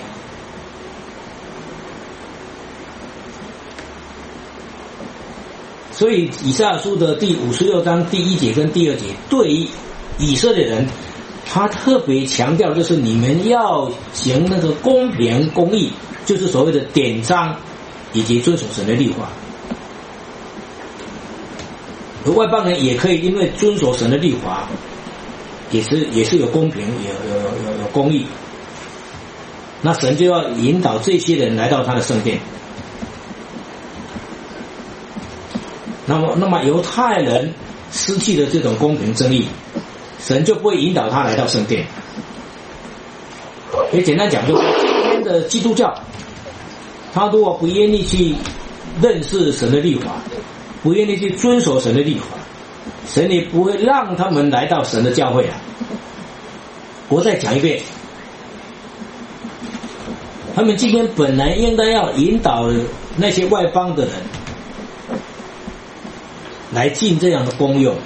所以以赛亚书的第56章第1节跟第2节，对于以色列人，他特别强调就是你们要行那个公平公义，就是所谓的典章以及遵守神的律法。而外邦人也可以因为遵守神的律法，也是有公平，有公义。那神就要引导这些人来到他的圣殿。那么犹太人失去了这种公平正义，神就不会引导他来到圣殿。也简单讲，就是今天的基督教，他如果不愿意去认识神的律法，不愿意去遵守神的律法，神也不会让他们来到神的教会啊。我再讲一遍， 他们今天本来应该要引导那些外邦的人来尽这样的功用，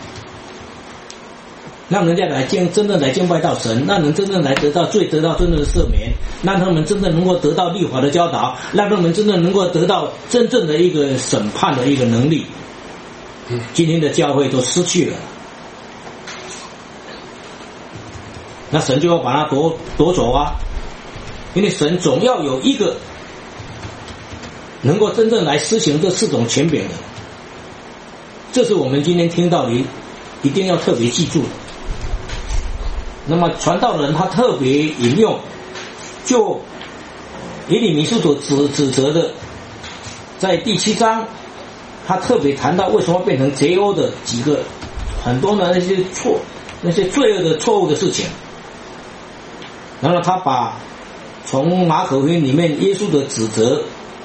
让人家来真正来敬拜到神，让人真正来得到罪，得到真正的赦免，让他们真正能够得到律法的教导，让他们真正能够得到真正的一个审判的一个能力。今天的教会都失去了，那神就要把它夺走啊！因为神总要有一个能够真正来施行这4种权柄的，这是我们今天听到的一定要特别记住的。那么传道人他特别引用就耶利米书所指责的，在第7章他特别谈到为什么变成贼鸥的几个很多的那些罪恶的错误的事情，然后他把从马可福音里面耶稣的指责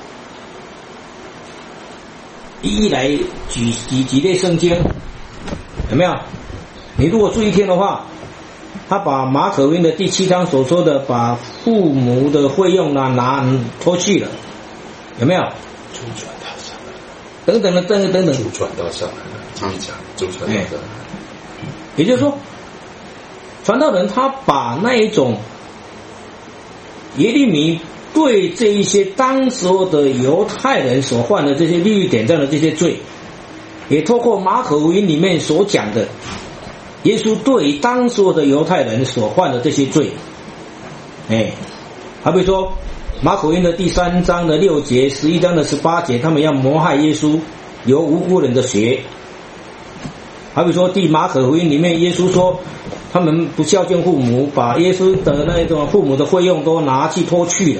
一一来举几类圣经，有没有？你如果注意听的话，他把马可福音的第7章所说的把父母的费用脱去了，有没有？ 主传道上来， 等等的等等， 主传道上来了，继续讲主传道上来。 也就是说，传道人他把那一种耶利米对这一些当时候的犹太人所犯的这些律典上的这些罪，也透过马可福音里面所讲的耶稣对当时候的犹太人所犯的这些罪，好比说马可福音的第3章的6节，11章的18节，他们要谋害耶稣，流无辜人的血。好比说马可福音里面耶稣说他们不孝敬父母，把耶稣的那种父母的费用都拿去脱去了，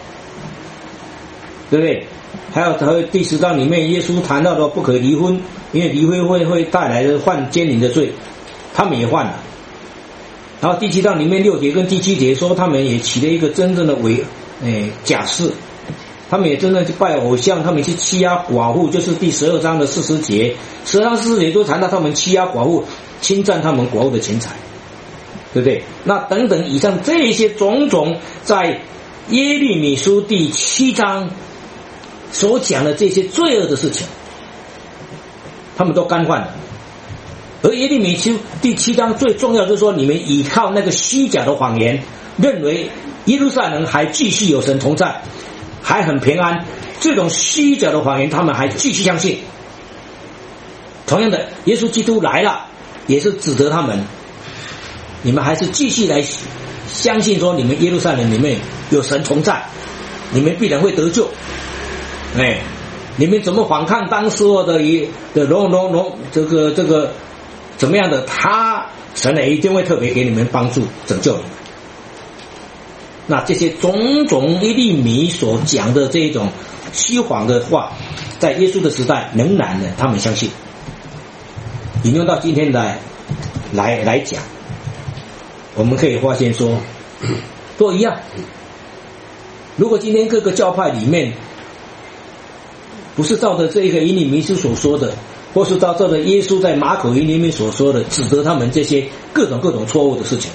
对不对？还有第10章里面耶稣谈到的不可离婚，因为离婚会带来的犯奸淫的罪，他们也犯了。然后第7章里面6节跟第7节说他们也起了一个真正的假释，他们也真正去拜偶像，他们去欺压寡妇，就是第12章的40节，12章40节都谈到他们欺压寡妇，侵占他们寡妇的钱财，对不对？那等等以上这些种种在耶利米书第7章所讲的这些罪恶的事情，他们都干犯了。而耶利米书第7章最重要就是说，你们倚靠那个虚假的谎言，认为耶路撒冷还继续有神同在，还很平安，这种虚假的谎言他们还继续相信。同样的，耶稣基督来了也是指责他们，你们还是继续来相信说你们耶路撒冷里面有神同在，你们必然会得救。你们怎么反抗当时的这个怎么样的，神也一定会特别给你们帮助拯救你们。那这些种种耶利米所讲的这种虚谎的话，在耶稣的时代仍然呢他们相信，引用到今天来讲，我们可以发现说都一样。如果今天各个教派里面不是照着这个耶利米书所说的，或是照着耶稣在马可福音里面所说的，指责他们这些各种错误的事情，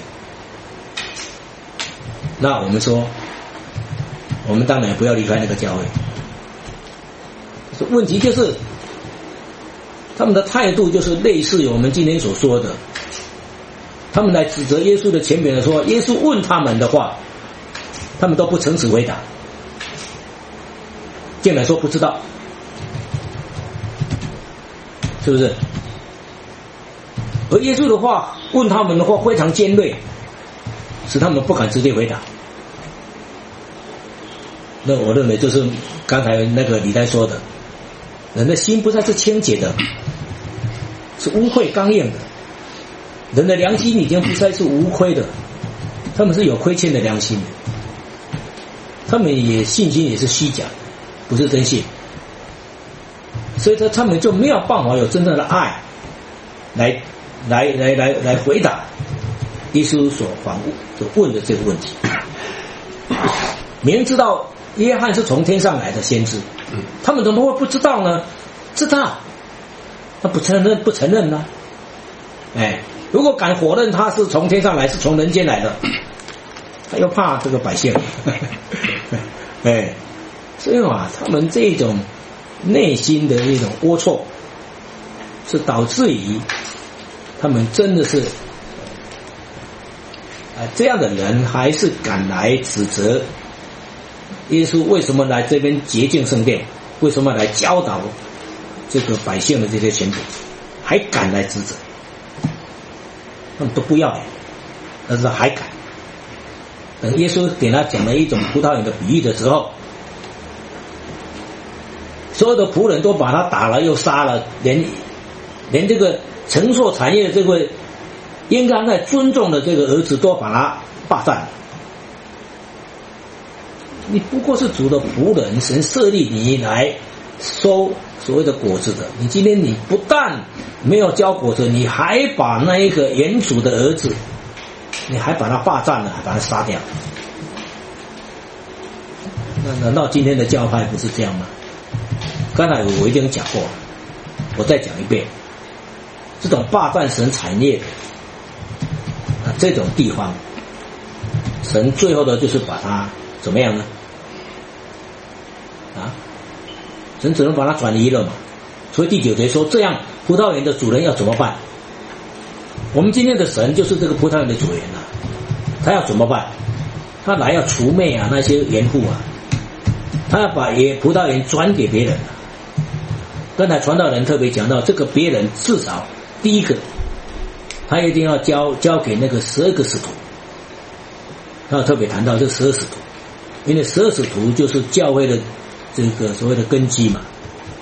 那我们说我们当然不要离开那个教会。问题就是他们的态度就是类似于我们今天所说的，他们来指责耶稣的权柄的时候，耶稣问他们的话，他们都不诚实回答，竟然说不知道，是不是？而耶稣的话问他们的话非常尖锐，使他们不敢直接回答。那我认为就是刚才那个李丹说的，人的心不再是清洁的，是污秽刚硬的，人的良心已经不再是无亏的，他们是有亏欠的良心，他们信心也是虚假，不是真信，所以说他们就没有办法有真正的爱来回答耶稣所问的这个问题。明知道约翰是从天上来的先知，他们怎么会不知道呢？知道，他不承认呢？如果敢否认他是从天上来，是从人间来的，他又怕这个百姓， 所以他们这种内心的一种龌龊，是导致于他们真的是这样的人还是敢来指责耶稣为什么来这边洁净圣殿，为什么来教导这个百姓的这些权柄，还敢来指责，他们都不要，但是还敢。等耶稣给他讲了一种葡萄园的比喻的时候，所有的仆人都把他打了又杀了，连这个承受产业的这个应该尊重的这个儿子都把他霸占了。你不过是主的仆人，神设立你来收所谓的果子的，你今天你不但没有交果子，你还把那一个原主的儿子，你还把他霸占了，还把他杀掉。那难道今天的教派不是这样吗？刚才我已经讲过了，我再讲一遍，这种霸占神产业的这种地方，神最后的就是把它怎么样呢？神只能把它转移了嘛。所以第9节说，这样葡萄园的主人要怎么办？我们今天的神就是这个葡萄园的主人啊，他要怎么办？他来要除灭那些园户他要把葡萄园转给别人刚才传道人特别讲到，这个别人至少第一个，他一定要交给那个12个使徒。他特别谈到这12使徒，因为12使徒就是教会的这个所谓的根基嘛。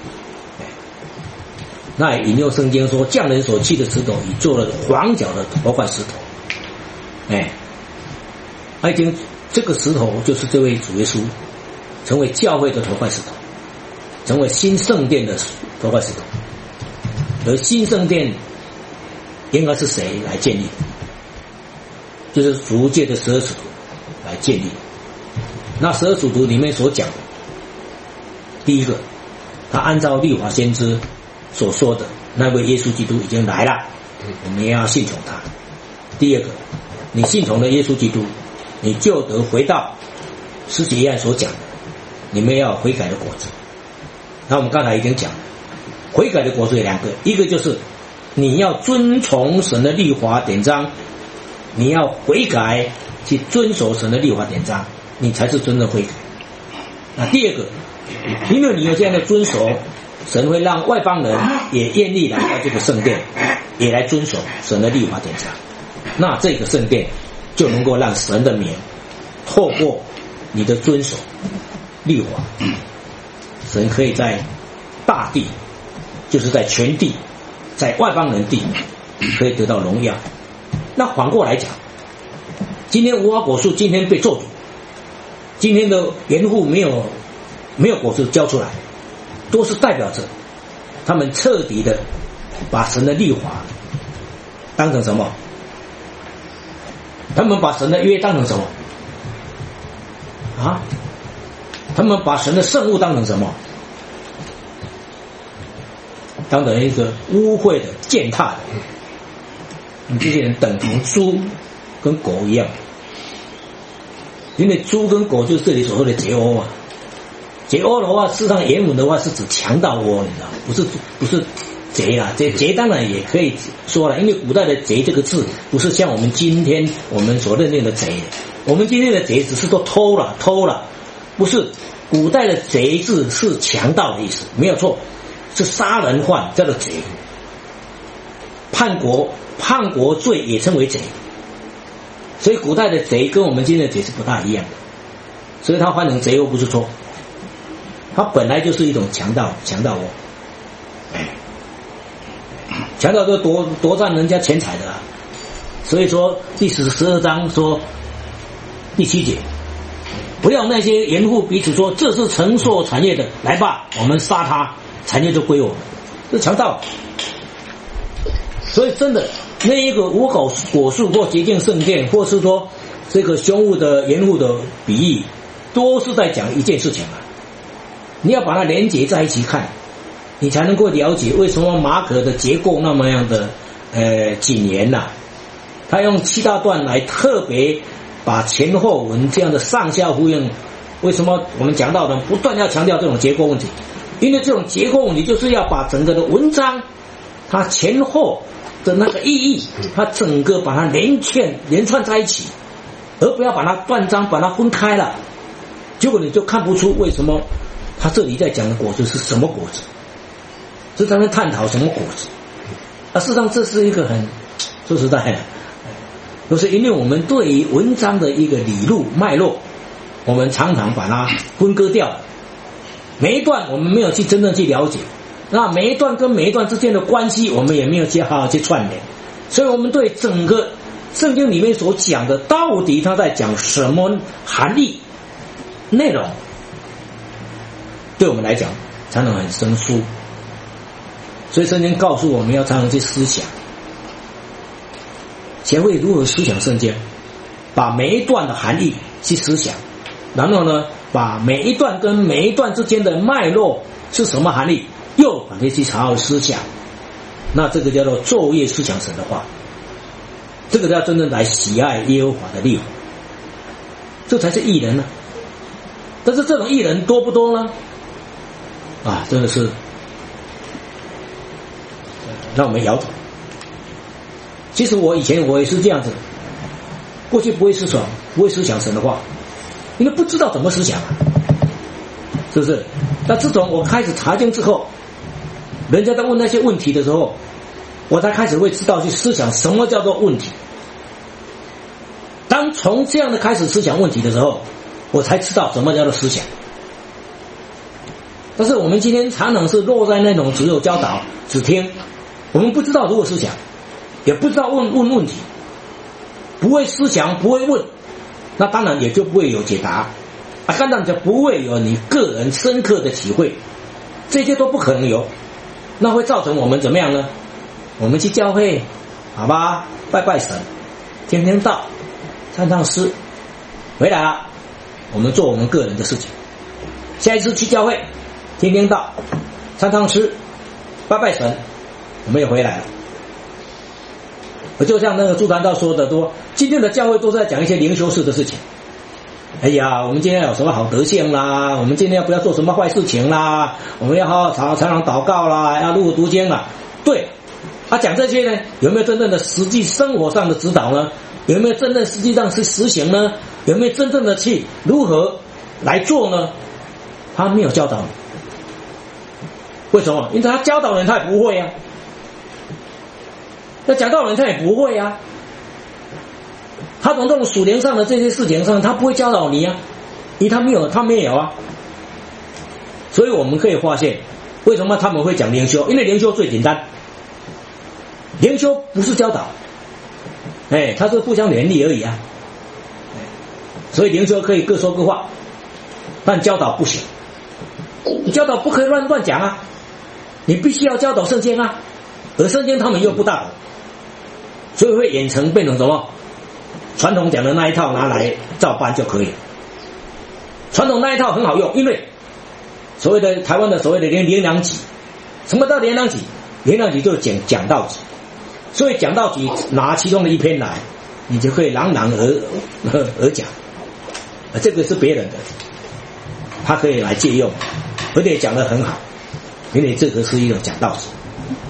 那也引用圣经说，匠人所砌的石头已做了黄角的头块石头。已经这个石头就是这位主耶稣，成为教会的头块石头，成为新圣殿的头块石头。而新圣殿应该是谁来建立？就是主借的12使徒来建立。那12使徒里面所讲的，第一个，他按照律法先知所说的那位耶稣基督已经来了，我们也要信从他。第二个，你信从了耶稣基督，你就得回到施洗约翰所讲的，你们要悔改的果子。那我们刚才已经讲了，悔改的果子有2个，一个就是你要遵从神的律法典章，你要悔改去遵守神的律法典章，你才是真的悔改。那第二个，因为你有这样的遵守，神会让外邦人也愿意来到这个圣殿，也来遵守神的律法典章。那这个圣殿就能够让神的名透过你的遵守律法，神可以在大地，就是在全地，在外邦人地可以得到荣耀。那反过来讲，今天无花果树今天被咒诅，今天的园户没有果子交出来，都是代表着他们彻底的把神的律法当成什么？他们把神的约当成什么？他们把神的圣物当成什么？当成一个污秽的、践踏的。你这些人等同猪跟狗一样，因为猪跟狗就是这里所谓的劫欧劫欧的话，事实上原文的话是指强盗窝，你知道，不是贼啦。贼当然也可以说了，因为古代的贼这个字不是像我们今天我们所认定的贼，我们今天的贼只是说偷了，不是。古代的贼字是强盗的意思，没有错，是杀人犯叫做贼。叛国罪也称为贼，所以古代的贼跟我们今天的贼是不大一样的，所以他换成贼又不是错，他本来就是一种强盗窝，强盗就夺占人家钱财的所以说第12章说第7节，不要那些园户彼此说这是承受产业的，来吧，我们杀他，产业就归我们，这强盗。所以真的那一个无花果树或洁净圣殿，或是说这个凶恶的园户的比喻，都是在讲一件事情你要把它连结在一起看，你才能够了解为什么马可的结构那么样的谨严他用7大段来特别把前后文这样的上下呼应为什么我们讲到的不断要强调这种结构问题？因为这种结构问题就是要把整个的文章它前后的那个意义，它整个把它连串在一起，而不要把它断章把它分开了，结果你就看不出为什么他这里在讲的果子是什么果子，是在那探讨什么果子。事实上这是一个很说实在的，就是因为我们对于文章的一个理路脉络，我们常常把它分割掉，每一段我们没有去真正去了解，那每一段跟每一段之间的关系我们也没有去好好去串联，所以我们对整个圣经里面所讲的到底他在讲什么含义内容，对我们来讲常常很生疏。所以圣经告诉我们要常常去思想，学会如何思想圣经，把每一段的含义去思想，然后呢把每一段跟每一段之间的脉络是什么含义又把它去好好思想，那这个叫做昼夜思想神的话，这个叫真正来喜爱耶和华的律法，这才是义人呢。但是这种义人多不多呢？真的是让我们摇头。其实我以前我也是这样子，过去不会思想神的话，因为不知道怎么思想是不是？那自从我开始查经之后，人家在问那些问题的时候，我才开始会知道去思想什么叫做问题。当从这样的开始思想问题的时候，我才知道什么叫做思想。但是我们今天常常是落在那种只有教导只听，我们不知道如何思想，也不知道问问题，不会思想不会问，那当然也就不会有解答当然就不会有你个人深刻的体会，这些都不可能有，那会造成我们怎么样呢？我们去教会好吧，拜拜神，听听道，唱唱诗，回来了我们做我们个人的事情，下一次去教会听听道，唱唱诗，拜拜神，我们也回来了。就像那个朱传道说的多，今天的教会都是在讲一些灵修式的事情。哎呀，我们今天有什么好德性啦，我们今天要不要做什么坏事情啦，我们要好好常常祷告啦，要如何读经啦。对，讲这些呢，有没有真正的实际生活上的指导呢？有没有真正实际上是实行呢？有没有真正的去如何来做呢？他没有教导你。为什么？因为他教导人他也不会啊，那讲道人他也不会啊，他从这种属灵上的这些事情上他不会教导你啊，因为他没有啊。所以我们可以发现为什么他们会讲灵修，因为灵修最简单，灵修不是教导，它是互相勉励而已啊。所以灵修可以各说各话，但教导不行，你教导不可以乱讲啊，你必须要教导圣经啊，而圣经他们又不大懂，所以会演成变成什么？传统讲的那一套拿来照搬就可以了。传统那一套很好用，因为所谓的台湾的所谓的连两集，什么叫连两集？连两集就是讲道集，所以讲道集拿其中的一篇来，你就可以朗朗而讲，这个是别人的，他可以来借用，而且讲得很好，因为这个是一种讲道集。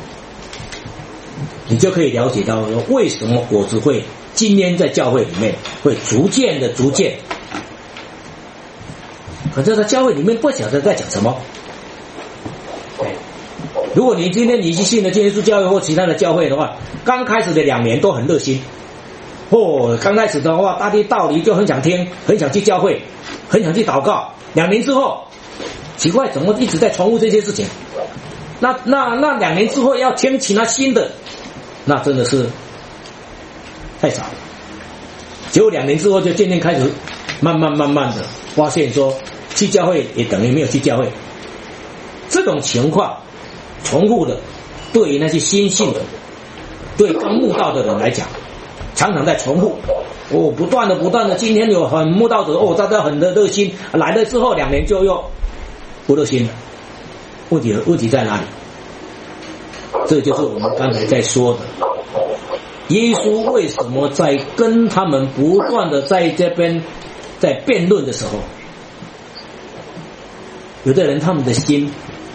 你就可以了解到为什么果子会今天在教会里面会逐渐，可是在教会里面不晓得在讲什么。如果你今天你去信了耶稣教会或其他的教会的话，刚开始的2年都很热心，刚开始的话大体道理就很想听，很想去教会，很想去祷告。2年之后，奇怪怎么一直在重复这些事情？那2年之后要听其他新的，那真的是太少了。结果2年之后就渐渐开始慢慢的发现说，去教会也等于没有去教会。这种情况重复的，对于那些新信的，对刚慕道的人来讲，常常在重复。不断的，今天有很慕道者大家很热心，来了之后2年就又不热心了。问题在哪里？这就是我们刚才在说的，耶稣为什么在跟他们不断的在这边在辩论的时候， 有的人他们的心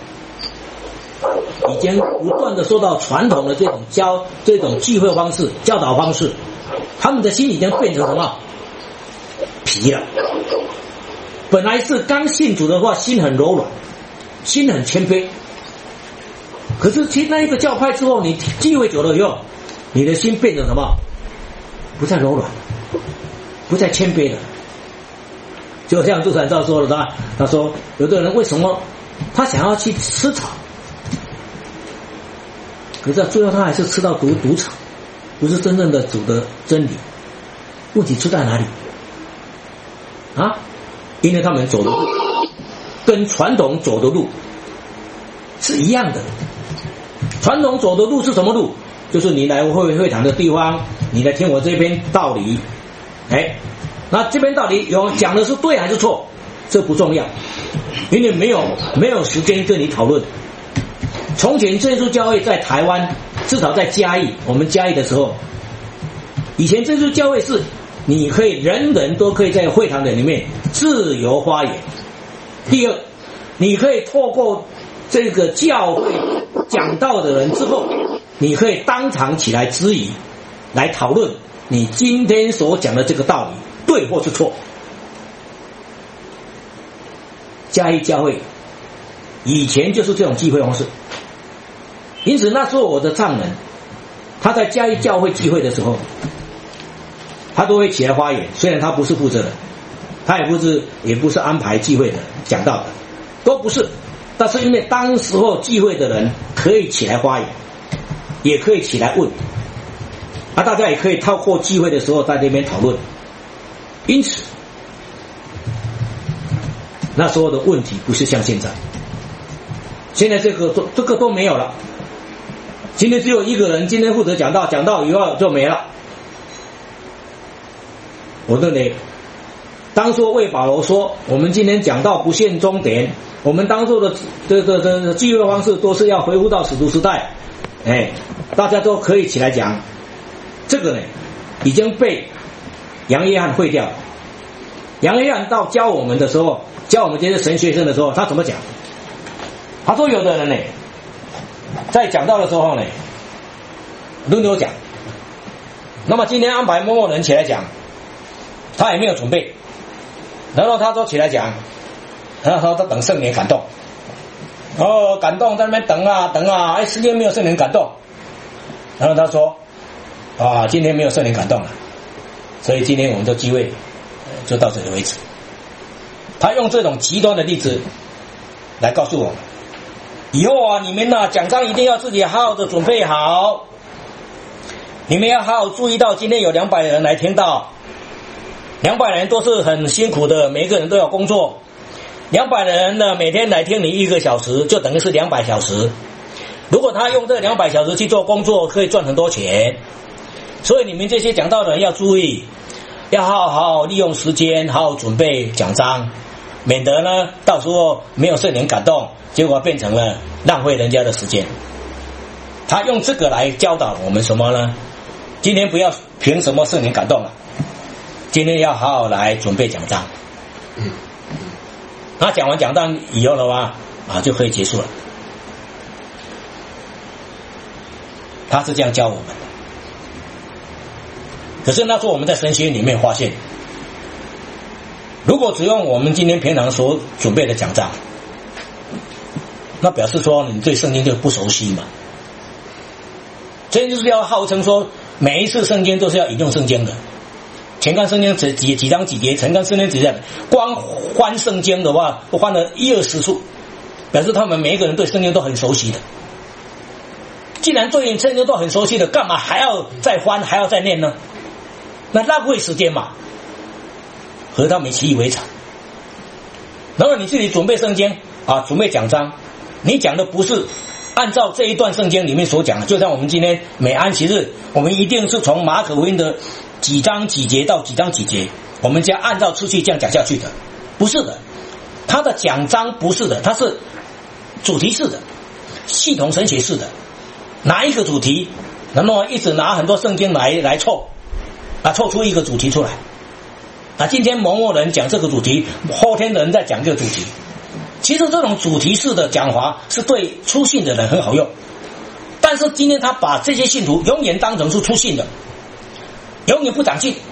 已经不断的受到传统的这种聚会方式、教导方式，他们的心已经变成什么？皮了。本来是刚信主的话，心很柔软，心很谦卑。可是去那一个教派之后，你聚会久了以后，你的心变成什么？不再柔软，不再谦卑了。就像杜传道说的，他说有的人为什么他想要去吃草，可是最后他还是吃到赌场，不是真正的主的真理。问题出在哪里啊？因为他们走的路跟传统走的路是一样的。传统走的路是什么路？就是你来会堂的地方，你来听我这边道理，那这边道理有讲的是对还是错，这不重要，因为没有时间跟你讨论。从前真耶稣教会在台湾，至少在嘉义，我们嘉义的时候，以前真耶稣教会是你可以人人都可以在会堂的里面自由发言。第二，你可以透过这个教会讲道的人之后，你可以当场起来质疑，来讨论你今天所讲的这个道理对或是错。嘉义教会以前就是这种聚会方式，因此那时候我的丈人他在嘉义教会聚会的时候，他都会起来发言，虽然他不是负责人，他也不是安排聚会的讲道的，都不是，但是因为当时候聚会的人可以起来发言，也可以起来问，大家也可以透过聚会的时候在那边讨论，因此那时候的问题不是像现在，现在这个都没有了。今天只有一个人今天负责讲道，讲道以后就没了。我认为当初为保罗说我们今天讲道不限终点，我们当初的这聚会方式都是要回复到使徒时代，大家都可以起来讲，这个呢已经被杨约翰废掉了。杨约翰到教我们的时候，教我们这些神学生的时候，他怎么讲？他说有的人呢在讲道的时候呢轮流讲，那么今天安排某某人起来讲，他也没有准备，然后他就起来讲，然后他等圣灵感动，感动在那边等啊，时间没有圣灵感动，然后他说今天没有圣灵感动了，所以今天我们的聚会就到这里为止。他用这种极端的例子来告诉我们，以后你们讲章一定要自己好好的准备好，你们要好好注意到今天有200人来听到，200人都是很辛苦的，每一个人都要工作，200人呢每天来听你1个小时，就等于是200小时。如果他用这200小时去做工作，可以赚很多钱。所以你们这些讲道的人要注意，要好好利用时间，好好准备讲章，免得呢到时候没有圣灵感动，结果变成了浪费人家的时间。他用这个来教导我们什么呢？今天不要凭什么圣灵感动了，今天要好好来准备讲章。那讲完讲章以后的话就可以结束了。他是这样教我们的。可是那时候我们在神学里面发现，如果只用我们今天平常所准备的讲章，那表示说你对圣经就不熟悉嘛。这就是要号称说每一次圣经都是要引用圣经的，前看圣经几章几节，前看圣经几节，光翻圣经的话都翻了1-20处，表示他们每一个人对圣经都很熟悉的。既然对圣经都很熟悉的，干嘛还要再翻还要再念呢？那浪费时间嘛，和他们习以为常。然后你自己准备圣经准备讲章，你讲的不是按照这一段圣经里面所讲的，就像我们今天每安息日，我们一定是从马可福音的几章几节到几章几节，我们将按照次序这样讲下去的，不是的。他的讲章不是的，他是主题式的，系统神学式的，拿一个主题，然后一直拿很多圣经来凑出一个主题出来。今天某某人讲这个主题，后天的人再讲这个主题， 其实这种主题式的讲法是对初信的人很好用，但是今天他把这些信徒永远当成是初信的，永远不长进。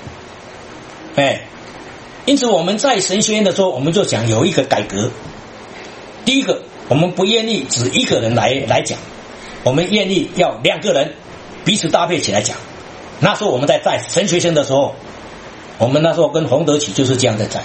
因此我们在神学院的时候，我们就讲有一个改革。第一个，我们不愿意只一个人来讲，我们愿意要2个人彼此搭配起来讲。那时候我们在神学生的时候，我们那时候跟洪德启就是这样在讲，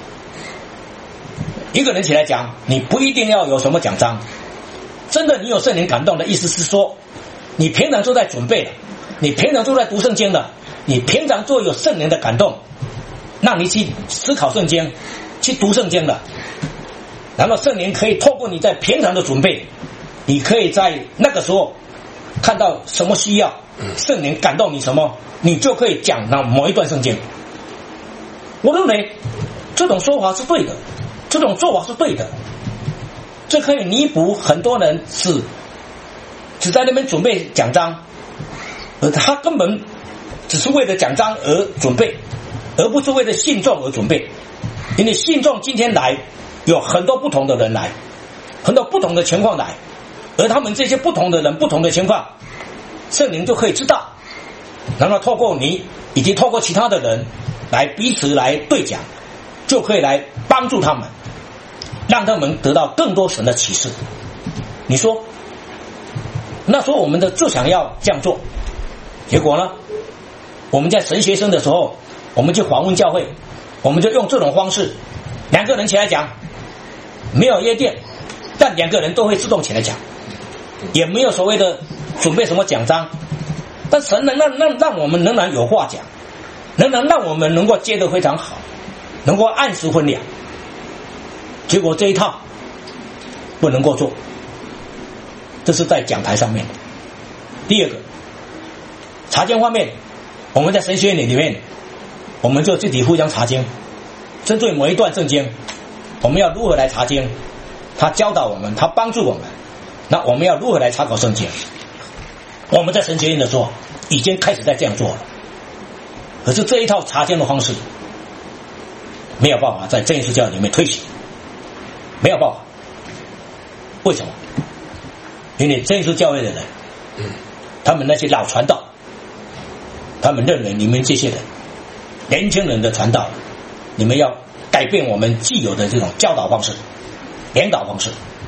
一个人起来讲，你不一定要有什么奖章，真的你有圣灵感动的意思是说，你平常就在准备了，你平常就在读圣经了，你平常就有圣灵的感动，让你去思考圣经，去读圣经了，然后圣灵可以透过你在平常的准备，你可以在那个时候看到什么需要，圣灵感动你什么，你就可以讲到某一段圣经。我认为这种说法是对的，这种做法是对的，这可以弥补很多人只在那边准备奖章，而他根本只是为了奖章而准备，而不是为了信众而准备。因为信众今天来有很多不同的人来，很多不同的情况来，而他们这些不同的人不同的情况，圣灵就可以知道，然后透过你以及透过其他的人来彼此来对讲，就可以来帮助他们，让他们得到更多神的启示。你说那时候我们就想要这样做，结果呢，我们在神学生的时候，我们去访问教会，我们就用这种方式，2个人起来讲，没有约定，但2个人都会自动起来讲，也没有所谓的准备什么奖章，但神能让我们仍然有话讲，仍然让我们能够接得非常好，能够按时分粮。结果这一套不能够做，这是在讲台上面。第二个，查经方面，我们在神学院里面，我们就自己互相查经，针对某一段圣经，我们要如何来查经，他教导我们，他帮助我们，那我们要如何来查考圣经。我们在神学院的时候已经开始在这样做了，可是这一套查经的方式没有办法在真耶稣教里面推行，没有办法。为什么？因为真耶稣教会的人，他们那些老传道，他们认为你们这些人年轻人的传道，你们要改变我们既有的这种教导方式、领导方式。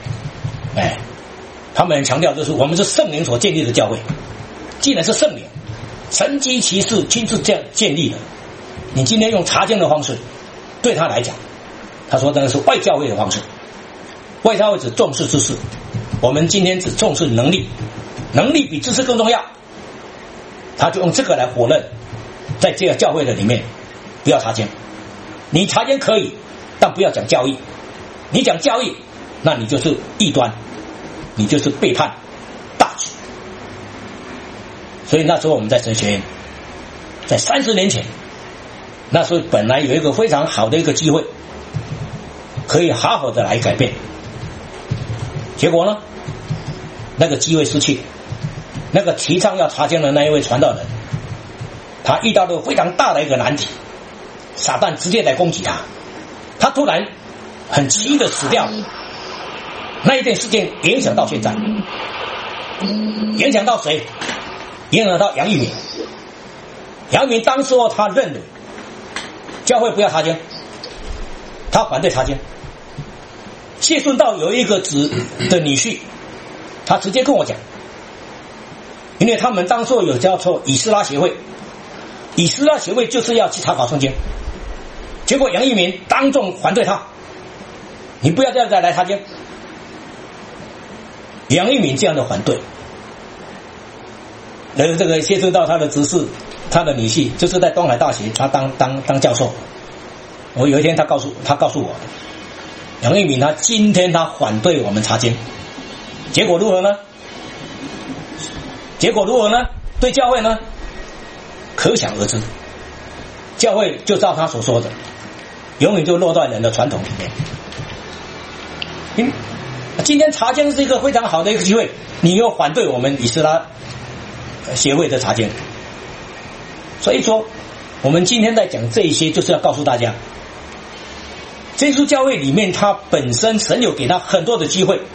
他们强调就是我们是圣灵所建立的教会，既然是圣灵神迹奇事亲自这样建立的，你今天用查经的方式，对他来讲，他说那是外教会的方式。外教会只重视知识，我们今天只重视能力，能力比知识更重要。他就用这个来否认，在这个教会的里面不要查经，你查经可以，但不要讲教义，你讲教义，那你就是异端，你就是背叛大旨。所以那时候我们在神学院，在30年前，那时候本来有一个非常好的一个机会，可以好好的来改变，结果呢，那个机会失去。那个提倡要查经的那一位传道人，他遇到了非常大的一个难题，撒旦直接来攻击他，他突然很急的死掉。那一件事件影响到现在，影响到谁？影响到杨玉敏。杨玉敏当时他认为教会不要查经，他反对查经。谢顺道有一个子的女婿，他直接跟我讲，因为他们当时有叫做以斯拉协会，以斯拉协会就是要去查考圣经，结果杨玉敏当众反对他，你不要再来查经。杨玉敏这样的反对，这个谢顺道他的执事，他的女婿就是在东海大学他当教授。我有一天他告诉我，杨玉敏他今天他反对我们查经，结果如何呢？对教会呢，可想而知，教会就照他所说的，永远就落在人的传统里面。今天查经是一个非常好的一个机会，你又反对我们以斯拉协会的查经，所以说我们今天在讲这一些，就是要告诉大家， 真耶稣教会里面，他本身神有给他很多的机会，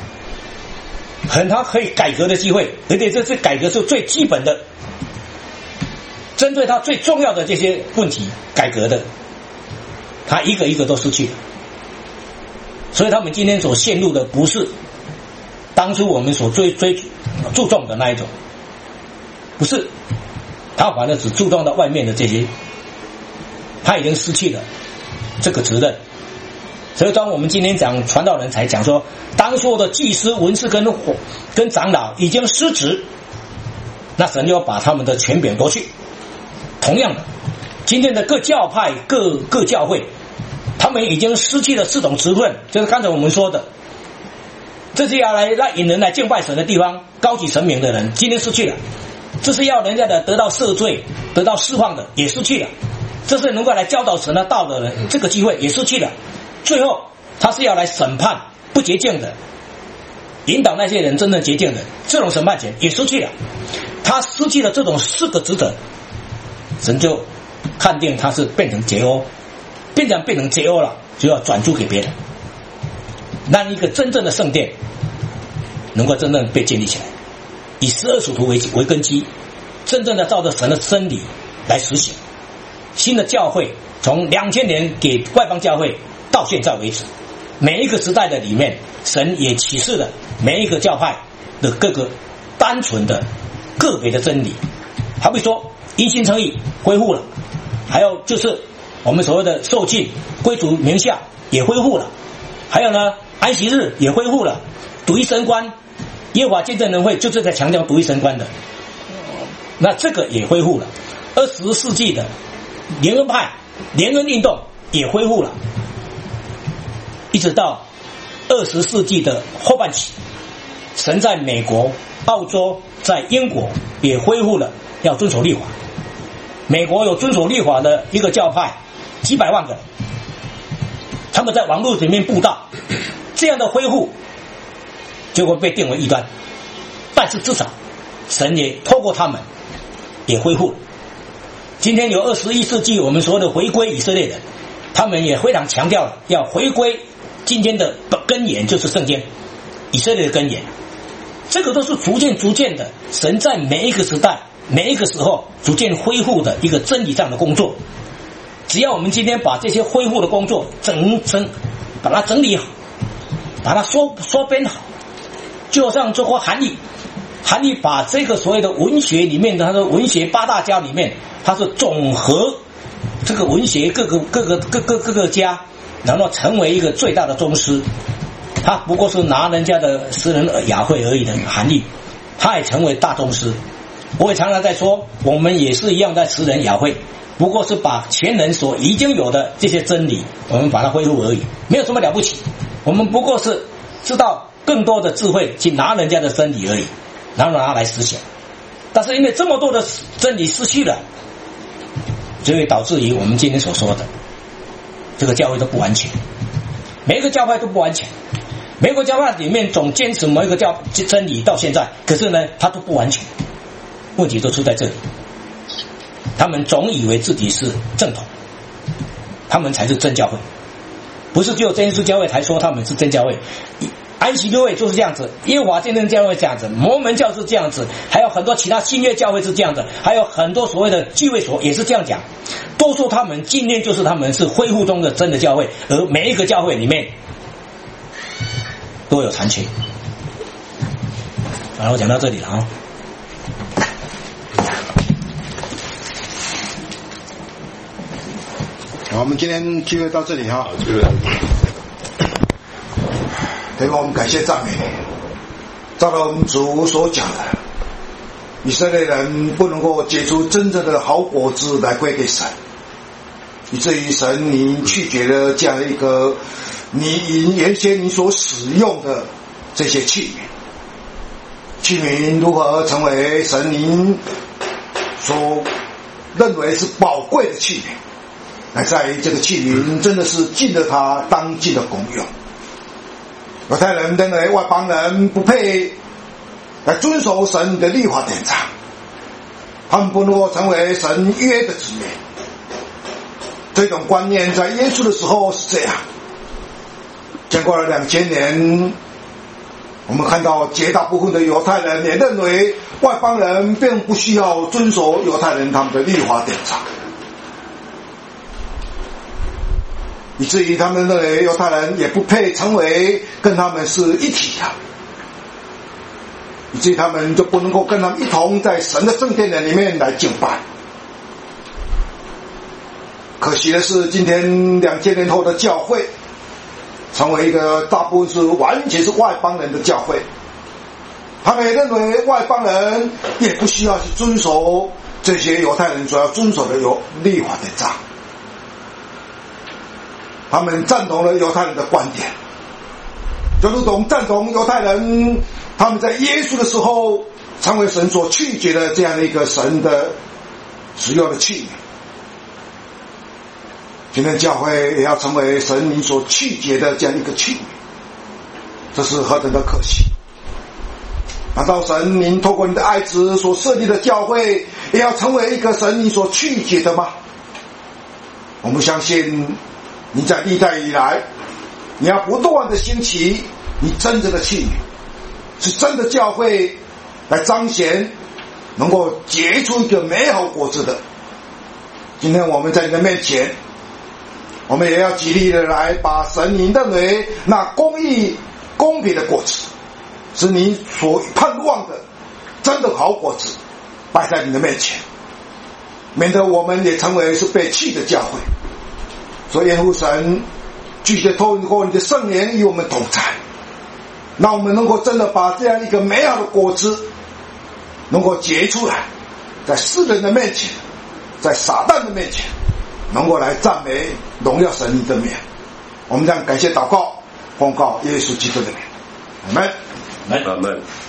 他可以改革的机会，而且这次改革是最基本的，针对他最重要的这些问题改革的，他一个一个都失去了。所以他们今天所陷入的不是当初我们所注重的那一种，不是，他反而只注重到外面的这些，他已经失去了这个责任。所以当我们今天讲传道人才讲说，当所有的祭司、文士跟长老已经失职，那神就要把他们的权柄夺去。同样的，今天的各教派、各教会，他们已经失去了4种职分，就是刚才我们说的，这是要来引人来敬拜神的地方，高举神名的人，今天失去了；这是要人家的得到赦罪、得到释放的，也失去了；这是能够来教导神的道的人，这个机会也失去了。最后，他是要来审判不洁净的，引导那些人真正洁净的，这种审判权也失去了。他失去了这种4个职责，神就判定他是变成结欧，变成结欧了，就要转租给别人，让一个真正的圣殿能够真正被建立起来，以12使徒为根基，真正的照着神的真理来实行。新的教会从2000年给外邦教会到现在为止，每一个时代的里面，神也启示了每一个教派的各个单纯的个别的真理。好比说因信称义恢复了，还有就是我们所谓的受浸归主名下也恢复了，还有呢安息日也恢复了，独一神观，耶和华见证人会就是在强调独一神观的，那这个也恢复了。20世纪的联合派联合运动也恢复了，一直到20世纪的后半期，神在美国、澳洲、在英国也恢复了要遵守律法。美国有遵守律法的一个教派，几百万个人，他们在网络里面布道，这样的恢复就会被定为异端。但是至少神也透过他们也恢复了。今天有21世纪我们所谓的回归以色列人，他们也非常强调了要回归今天的根源，就是圣经，以色列的根源。这个都是逐渐的，神在每一个时代每一个时候逐渐恢复的一个真理上的工作。只要我们今天把这些恢复的工作把它整理好，把它缩编好，就像这个韩愈把这个所谓的文学里面的他的文学8大家里面，他是总和这个文学各个家，然后成为一个最大的宗师。他不过是拿人家的诗人雅会而已的韩愈，他也成为大宗师。我也常常在说，我们也是一样在词人雅会，不过是把前人所已经有的这些真理，我们把它恢复而已，没有什么了不起。我们不过是知道更多的智慧去拿人家的真理而已，然后拿它来实现。但是因为这么多的真理失去了，就会导致于我们今天所说的这个教会都不完全，每一个教派都不完全，每个教派里面总坚持某一个真理到现在，可是呢它都不完全。问题都出在这里，他们总以为自己是正统，他们才是真教会，不是只有真耶稣教会才说他们是真教会。安息日会就是这样子，耶和华见证教会这样子，摩门教是这样子，还有很多其他新约教会是这样子，还有很多所谓的聚会所也是这样讲，都说他们今天就是他们是恢复中的真的教会，而每一个教会里面都有残缺。好了，我讲到这里了啊。 好，我们今天聚会到这里哈。 好，聚会。 天父，我们感谢赞美你，照着我们主所讲的，以色列人不能够结出真正的好果子来归给神，以至于神你拒绝了这样的一个原先你所使用的这些器皿如何成为神您所认为是宝贵的器皿，乃在于这个器皿真的是尽了它当尽的功用。犹太人认为外邦人不配来遵守神的律法典章，他们不能够成为神约的子民。 这种观念在耶稣的时候是这样。经过了2000年，我们看到绝大部分的犹太人也认为外邦人并不需要遵守犹太人他们的律法典章，以至于他们认为犹太人也不配成为跟他们是一体的，以至于他们就不能够跟他们一同在神的圣殿里面来敬拜。可惜的是，今天2000年后的教会成为一个大部分是完全是外邦人的教会，他们也认为外邦人也不需要去遵守这些犹太人所要遵守的律法典章。他们赞同了犹太人的观点，就如同赞同犹太人他们在耶稣的时候成为神所拒绝的这样的一个神的使用的器皿。今天教会也要成为神明所拒绝的这样一个器皿，这是何等的可惜！难道神明透过你的爱子所设立的教会也要成为一个神明所拒绝的吗？我们相信你在历代以来，你要不断的兴起你真正的器皿，是真的教会来彰显能够结出一个美好果子的。今天我们在你的面前，我们也要极力的来把神你认为那公义公平的果子，是你所盼望的真的好果子摆在你的面前，免得我们也成为是被弃的教会。所以愿父神拒绝透过你的圣灵与我们同在，让我们能够真的把这样一个美好的果子能够结出来，在世人的面前，在撒旦的面前，能够来赞美荣耀神的名。我们这样感谢祷告，奉告耶稣基督的名，阿们。 阿们。